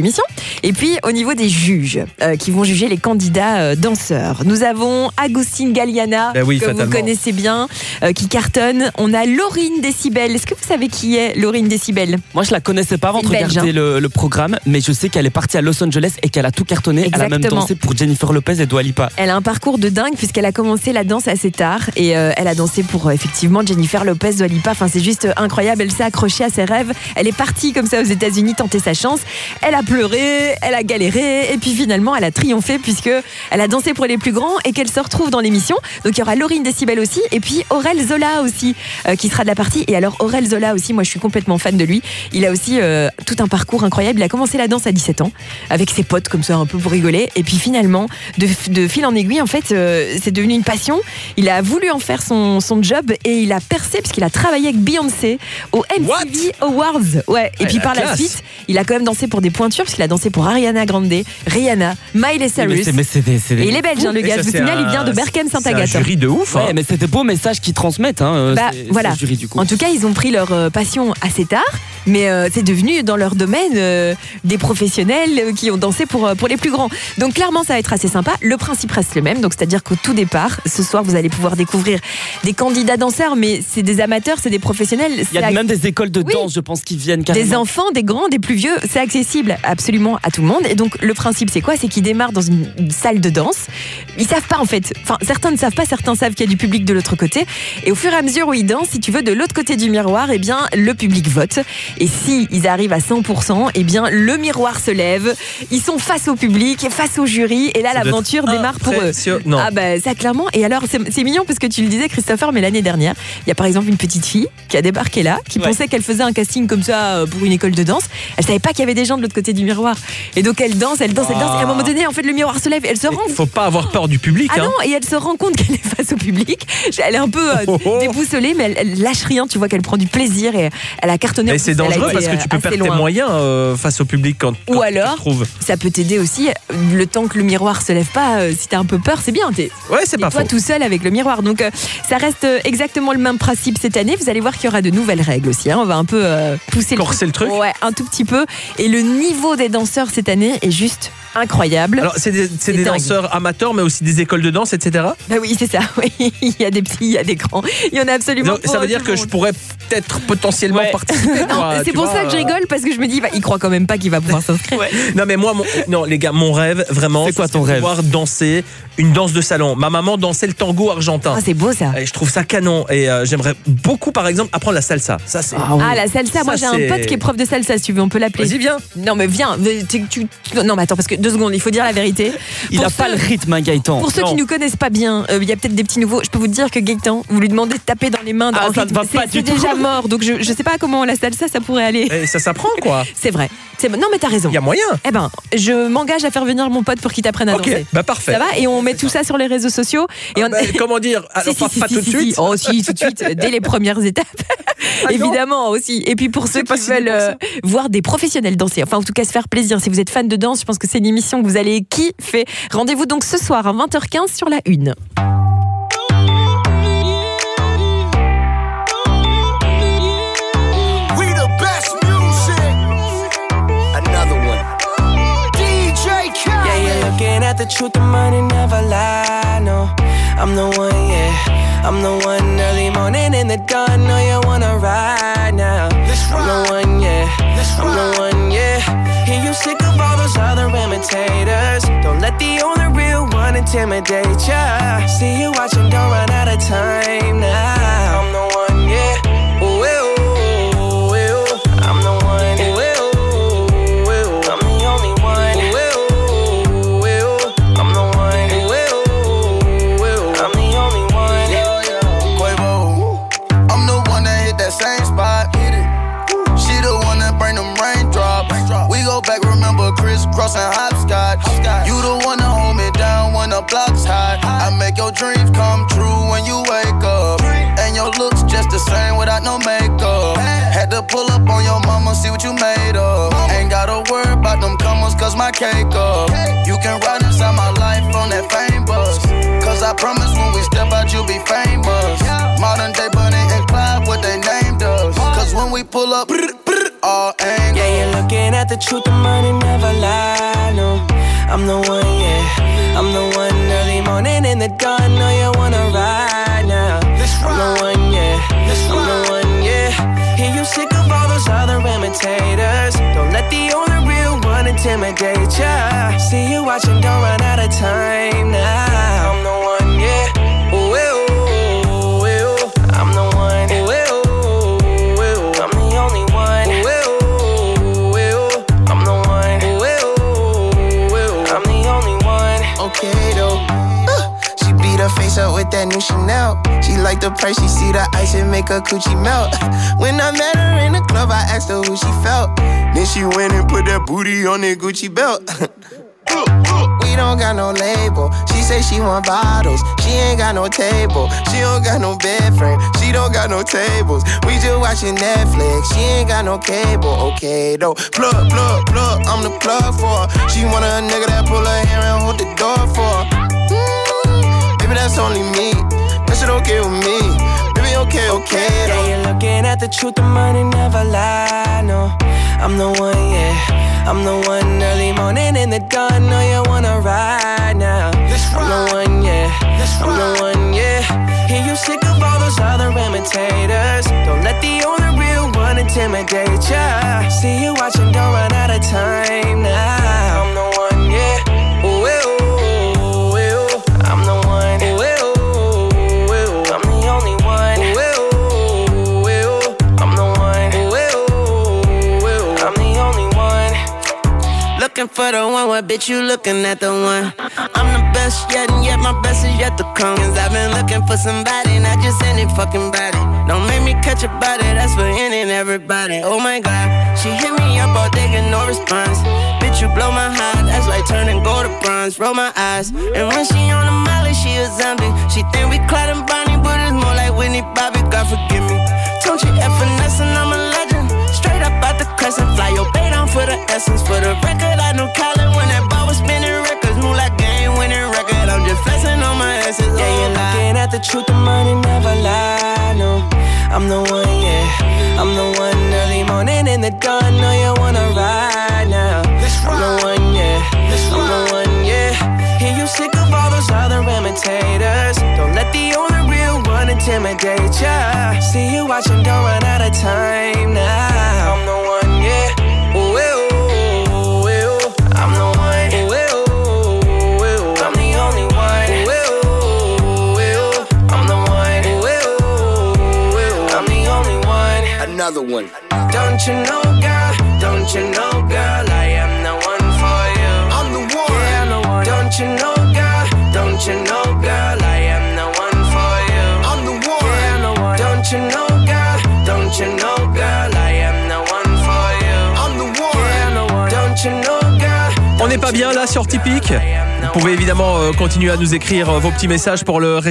[SPEAKER 3] l'émission. Et puis au niveau des juges euh, qui vont juger les candidats euh, danseurs, nous avons Agustin Galliana,
[SPEAKER 2] ben oui,
[SPEAKER 3] que
[SPEAKER 2] fatalement.
[SPEAKER 3] vous connaissez bien, euh, qui cartonne. On a Laurine Décibel. Est-ce que vous savez qui est Laurine Décibel?
[SPEAKER 9] Moi, je la connaissais pas avant de
[SPEAKER 3] C'est belge,
[SPEAKER 9] regarder
[SPEAKER 3] hein.
[SPEAKER 9] le, le programme, mais je sais qu'elle est partie à Los Angeles et qu'elle a tout cartonné.
[SPEAKER 3] Exactement.
[SPEAKER 9] Elle a même dansé pour Jennifer Lopez et Dua Lipa.
[SPEAKER 3] Elle a un parcours de dingue puisqu'elle a commencé la danse assez tard et euh, elle a dansé pour euh, effectivement Jennifer Lopez, Dua Lipa. Enfin, c'est juste incroyable. Elle s'est accrochée à ses rêves. Elle est partie comme ça aux États-Unis tenter sa chance. Elle a pleuré, elle a galéré et puis finalement elle a triomphé puisque elle a dansé pour les plus grands et qu'elle se retrouve dans l'émission. Donc il y aura Laurine Décibel aussi et puis Aurel Zola aussi euh, qui sera de la partie. Et alors Aurel Zola aussi, moi je suis complètement fan de lui. Il a aussi euh, tout un parcours incroyable. Il a commencé la danse à dix-sept ans avec ses potes comme ça un peu pour rigoler et puis finalement de, de fil en aiguille en fait euh, c'est devenu une passion. Il a voulu en faire son, son job et il a percé puisqu'il a travaillé avec Beyoncé au M T V Awards. Ouais. Et
[SPEAKER 2] Ouais,
[SPEAKER 3] puis
[SPEAKER 2] la
[SPEAKER 3] par la
[SPEAKER 2] classe.
[SPEAKER 3] suite, il a quand même dansé pour des pointures parce qu'il a dansé pour Ariana Grande, Rihanna, Miley
[SPEAKER 9] Mais
[SPEAKER 3] Cyrus.
[SPEAKER 9] c'est- mais c'est des- c'est des-
[SPEAKER 3] Et il est belge, hein, le
[SPEAKER 2] Et
[SPEAKER 3] gars.
[SPEAKER 2] ça,
[SPEAKER 3] Je vous
[SPEAKER 2] c'est
[SPEAKER 3] signale, il
[SPEAKER 2] un-
[SPEAKER 3] vient de Berkem Saint-Agathe.
[SPEAKER 2] C'est un jury de ouf.
[SPEAKER 9] Ouais,
[SPEAKER 2] hein.
[SPEAKER 9] mais c'est des beaux messages qu'ils transmettent. Hein, euh,
[SPEAKER 3] Bah,
[SPEAKER 9] c'est-
[SPEAKER 3] voilà.
[SPEAKER 9] c'est le jury, du coup.
[SPEAKER 3] En tout cas, ils ont pris leur euh, passion assez tard, mais euh, c'est devenu dans leur domaine euh, des professionnels euh, qui ont dansé pour, euh, pour les plus grands. Donc clairement, ça va être assez sympa. Le principe reste le même, donc c'est-à-dire qu'au tout départ, ce soir, vous allez pouvoir découvrir des candidats danseurs, mais c'est des amateurs, c'est des professionnels.
[SPEAKER 9] Il y a
[SPEAKER 3] C'est
[SPEAKER 9] même des écoles de
[SPEAKER 3] Oui.
[SPEAKER 9] danse, je pense, qui viennent carrément.
[SPEAKER 3] Des enfants, des grands, des plus vieux, c'est accessible absolument à tout le monde. Et donc le principe c'est quoi? C'est qu'ils démarrent dans une, une salle de danse. Ils savent pas en fait. Enfin, certains ne savent pas, certains savent qu'il y a du public de l'autre côté. Et au fur et à mesure où ils dansent, si tu veux, de l'autre côté du miroir, eh bien le public vote. Et si ils arrivent à cent pour cent, eh bien le miroir se lève. Ils sont face au public, face au jury. Et là,
[SPEAKER 2] Ça doit
[SPEAKER 3] l'aventure
[SPEAKER 2] être
[SPEAKER 3] démarre pour eux.
[SPEAKER 2] impressionnant.
[SPEAKER 3] Ah bah ça clairement. Et alors c'est c'est mignon parce que tu le disais, Christopher, mais l'année dernière, il y a par exemple une petite fille qui a débarqué là, qui
[SPEAKER 9] Ouais.
[SPEAKER 3] pensait qu'elle faisait un casting comme ça euh, pour une école de danse. Elle savait pas qu'il y avait des gens de l'autre côté du miroir. Et donc elle danse, elle danse, elle danse. Et à un moment donné, en fait, le miroir se lève. Et elle se rend.
[SPEAKER 2] Il faut pas avoir peur du public.
[SPEAKER 3] Ah
[SPEAKER 2] hein.
[SPEAKER 3] non, et elle se rend compte qu'elle est face au public. Elle est un peu euh,
[SPEAKER 2] Oh, oh.
[SPEAKER 3] déboussolée, mais elle, elle lâche rien. Tu vois qu'elle prend du plaisir et elle a cartonné. En
[SPEAKER 2] Et
[SPEAKER 3] plus,
[SPEAKER 2] c'est
[SPEAKER 3] elle a
[SPEAKER 2] dangereux
[SPEAKER 3] été,
[SPEAKER 2] parce que
[SPEAKER 3] euh,
[SPEAKER 2] tu peux
[SPEAKER 3] assez
[SPEAKER 2] perdre tes
[SPEAKER 3] loin.
[SPEAKER 2] moyens euh, face au public quand, quand
[SPEAKER 3] Ou
[SPEAKER 2] tu
[SPEAKER 3] alors,
[SPEAKER 2] te trouves.
[SPEAKER 3] ça peut t'aider aussi. Le temps que le miroir se lève pas, euh, si t'as un peu peur, c'est bien. T'es
[SPEAKER 2] Ouais, c'est pas
[SPEAKER 3] toi
[SPEAKER 2] faux.
[SPEAKER 3] tout seul avec le miroir. Donc euh, ça reste euh, exactement le même principe cette année. Vous allez voir qu'il y aura de nouvelles règles aussi. hein. On va un peu euh, pousser
[SPEAKER 2] Corser le truc.
[SPEAKER 3] Ouais, un tout petit peu. Et le niveau des danseurs cette année est juste incroyable.
[SPEAKER 2] Alors, c'est des, c'est
[SPEAKER 3] C'est
[SPEAKER 2] des
[SPEAKER 3] dingue.
[SPEAKER 2] danseurs amateurs, mais aussi des écoles de danse, et cetera.
[SPEAKER 3] Bah oui, c'est ça. Oui. Il y a des petits, il y a des grands. Il y en a absolument.
[SPEAKER 2] Donc,
[SPEAKER 3] pour
[SPEAKER 2] ça veut
[SPEAKER 3] tout
[SPEAKER 2] dire
[SPEAKER 3] le
[SPEAKER 2] que
[SPEAKER 3] monde.
[SPEAKER 2] je pourrais peut-être potentiellement
[SPEAKER 9] Ouais.
[SPEAKER 2] participer.
[SPEAKER 3] Non,
[SPEAKER 2] quoi,
[SPEAKER 3] c'est
[SPEAKER 2] tu
[SPEAKER 3] pour
[SPEAKER 2] vois,
[SPEAKER 3] ça que je
[SPEAKER 2] euh,
[SPEAKER 3] rigole parce que je me dis, bah, il croit quand même pas qu'il va pouvoir s'inscrire.
[SPEAKER 2] Non mais moi, mon, non les gars, mon rêve vraiment,
[SPEAKER 9] C'est quoi
[SPEAKER 2] c'est
[SPEAKER 9] ton
[SPEAKER 2] de
[SPEAKER 9] rêve
[SPEAKER 2] pouvoir danser une danse de salon. Ma maman dansait le tango argentin.
[SPEAKER 3] Ah, c'est beau ça.
[SPEAKER 2] Et je trouve ça canon. Et euh, j'aimerais beaucoup, par exemple, apprendre la salsa. Ça c'est.
[SPEAKER 3] Ah, la salsa, moi
[SPEAKER 2] Ça,
[SPEAKER 3] j'ai
[SPEAKER 2] c'est-
[SPEAKER 3] un pote qui est prof de salsa, si tu veux, on peut l'appeler.
[SPEAKER 2] Vas-y, viens.
[SPEAKER 3] Non, mais viens. mais tu- tu- Non, mais attends, parce que deux secondes, il faut dire la vérité.
[SPEAKER 9] Il
[SPEAKER 3] Pour
[SPEAKER 9] a pas
[SPEAKER 3] ceux-
[SPEAKER 9] le rythme, hein, Gaëtan.
[SPEAKER 3] Pour ceux
[SPEAKER 9] Non.
[SPEAKER 3] qui nous connaissent pas bien, euh, il y a peut-être des petits nouveaux. Je peux vous dire que Gaëtan, vous lui demandez de taper dans les mains. Dans
[SPEAKER 9] Ah,
[SPEAKER 3] un
[SPEAKER 9] ça
[SPEAKER 3] rythme.
[SPEAKER 9] ne va
[SPEAKER 3] C'est-
[SPEAKER 9] pas
[SPEAKER 3] c'est
[SPEAKER 9] du tout.
[SPEAKER 3] déjà mort. Donc je, je sais pas comment la salsa ça pourrait aller.
[SPEAKER 2] Et ça s'apprend quoi.
[SPEAKER 3] C'est vrai. C'est... Non, mais t'as raison.
[SPEAKER 2] Il y a moyen.
[SPEAKER 3] Eh ben, je m'engage à faire venir mon pote pour qu'il t'apprenne à
[SPEAKER 2] Ok,
[SPEAKER 3] danser.
[SPEAKER 2] bah parfait.
[SPEAKER 3] Ça va. Et on met tout ça sur les réseaux sociaux. Et on...
[SPEAKER 2] Bah, comment dire. Alors
[SPEAKER 3] Si,
[SPEAKER 2] pas,
[SPEAKER 3] si,
[SPEAKER 2] pas
[SPEAKER 3] si,
[SPEAKER 2] tout
[SPEAKER 3] si,
[SPEAKER 2] de
[SPEAKER 3] si,
[SPEAKER 2] suite.
[SPEAKER 3] si. Oh si, tout de suite, dès les premières étapes.
[SPEAKER 2] Ah non.
[SPEAKER 3] Évidemment aussi. Et puis pour ceux
[SPEAKER 2] pas
[SPEAKER 3] qui
[SPEAKER 2] signé
[SPEAKER 3] veulent
[SPEAKER 2] pour ça.
[SPEAKER 3] euh, voir des professionnels danser, enfin en tout cas se faire plaisir, si vous êtes fan de danse, je pense que c'est une émission que vous allez kiffer. Rendez-vous donc ce soir à vingt heures quinze sur la une.
[SPEAKER 12] We the best music. Another one. D J Khaled.
[SPEAKER 18] Yeah, you're looking at the truth, the money never lie. No, I'm the one, yeah. I'm the one early morning in the dawn. Know you wanna ride now. I'm the one, yeah. I'm the one, yeah. Hear you sick of all those other imitators. Don't let the only real one intimidate ya. See you watching, don't run out of time now. I'm the one, yeah. Ooh, ooh, ooh, ooh. I'm the one. Ooh, ooh, ooh. I'm the only one. Ooh, ooh, ooh. I'm the one. Ooh, ooh, ooh. I'm the only one.
[SPEAKER 12] Quavo. I'm the one that hit that same spot. She the one that bring them raindrops. We go back, remember crisscross and hopscotch. You the one that hold me down when the block's hot. I make your dreams come true when you wake up. And your looks just the same without no makeup. Had to pull up on your mama, see what you made of. Ain't gotta worry about them comers, cause my cake up. You can ride inside my life on that fame bus. Cause I promise when we step out, you'll be famous. Modern day Bonnie and Clyde, what they named us. Cause when we pull up, all angles.
[SPEAKER 18] Yeah, you're looking at at the truth, the money never lie, no. I'm the one, yeah. I'm the one early morning in the dawn. Know you wanna ride now. I'm the one, yeah. I'm the one, yeah. Hear you sick of all those other imitators. Don't let the only real one intimidate ya. See you watching, don't run out of time now. I'm the one, yeah. Ooh, ooh, ooh, ooh. I'm the one. Ooh, ooh, ooh, ooh. I'm the only one. Ooh, ooh, ooh. I'm the one. Ooh, ooh, ooh. I'm the only one.
[SPEAKER 12] Okay though. Uh, she beat her face up with that new Chanel. She like the price, she see the ice and make her coochie melt. When I met her in the club, I asked her who she felt. Then she went and put that booty on that Gucci belt. We don't got no label. She say she want bottles. She ain't got no table. She don't got no bed frame. She don't got no tables. We just watching Netflix. She ain't got no cable. Okay though. Plug, plug, plug. I'm the plug for her. She want a nigga that pull her hair and hold the door for her. Mm, baby, that's only me. That shit okay with me. Baby, okay, okay though.
[SPEAKER 18] Yeah, you're looking at the truth, the money never lie, no. I'm the one, yeah. I'm the one early morning in the dawn. Know you wanna ride now. I'm the one, yeah. I'm the one, yeah. Hear you sick of all those other imitators. Don't let the only real one intimidate ya. See you watching, don't run out of time now. I'm the one, yeah. Ooh, ooh, ooh, ooh. I'm the one. Ooh, ooh, ooh, ooh. I'm the only one. Ooh, ooh, ooh, ooh. I'm the one. Ooh, ooh, ooh. I'm the only one.
[SPEAKER 12] Looking for the one, what bitch you looking at the one? I'm the best yet, and yet my best is yet to come. Cause I've been looking for somebody, not just any fucking body. Don't make me catch a body, that's for any and everybody. Oh my god, she hit me up all day, get no response. Bitch, you blow my heart, that's like turning gold to bronze. Roll my eyes, and when she on the molly, she a zombie. She think we Clyde and Bonnie, but it's more like Whitney Bobby, God forgive me. Don't you F finesse and I'm a legend. Straight up out the crescent, fly your bait on for the essence. For the record, I know Colin when that ball was spinning records. Move like game winning record, I'm just flexing on my essence.
[SPEAKER 18] Yeah, you're looking at the truth, the money never lie, no. I'm the one, yeah. I'm the one early morning in the dawn. Know you wanna ride now. I'm the one, yeah. I'm the one, yeah. Hear you sick of all those other imitators. Don't let the only real one intimidate ya. See you watching, don't run out of time now. I'm the one, yeah. Ooh, ooh, ooh, ooh. I'm the one. Ooh, ooh, ooh. I'm the only one. Ooh, ooh, ooh. I'm the one. Ooh, ooh, ooh. I'm the only one.
[SPEAKER 12] Another one.
[SPEAKER 18] Don't you know, girl? Don't you know, girl? I am the one for you.
[SPEAKER 12] I'm the one.
[SPEAKER 18] Yeah, I'm the one. Don't you know, girl? Don't you know, girl? I am the one for you.
[SPEAKER 12] I'm the one.
[SPEAKER 18] Yeah, I'm the one. Don't you know, girl? Don't you know, girl? I am the one for you.
[SPEAKER 12] I'm the one.
[SPEAKER 18] Yeah, I'm the one. Don't you know, girl?
[SPEAKER 2] On n'est pas bien là sur Tipeee. Vous pouvez évidemment euh, continuer à nous écrire euh, vos petits messages pour le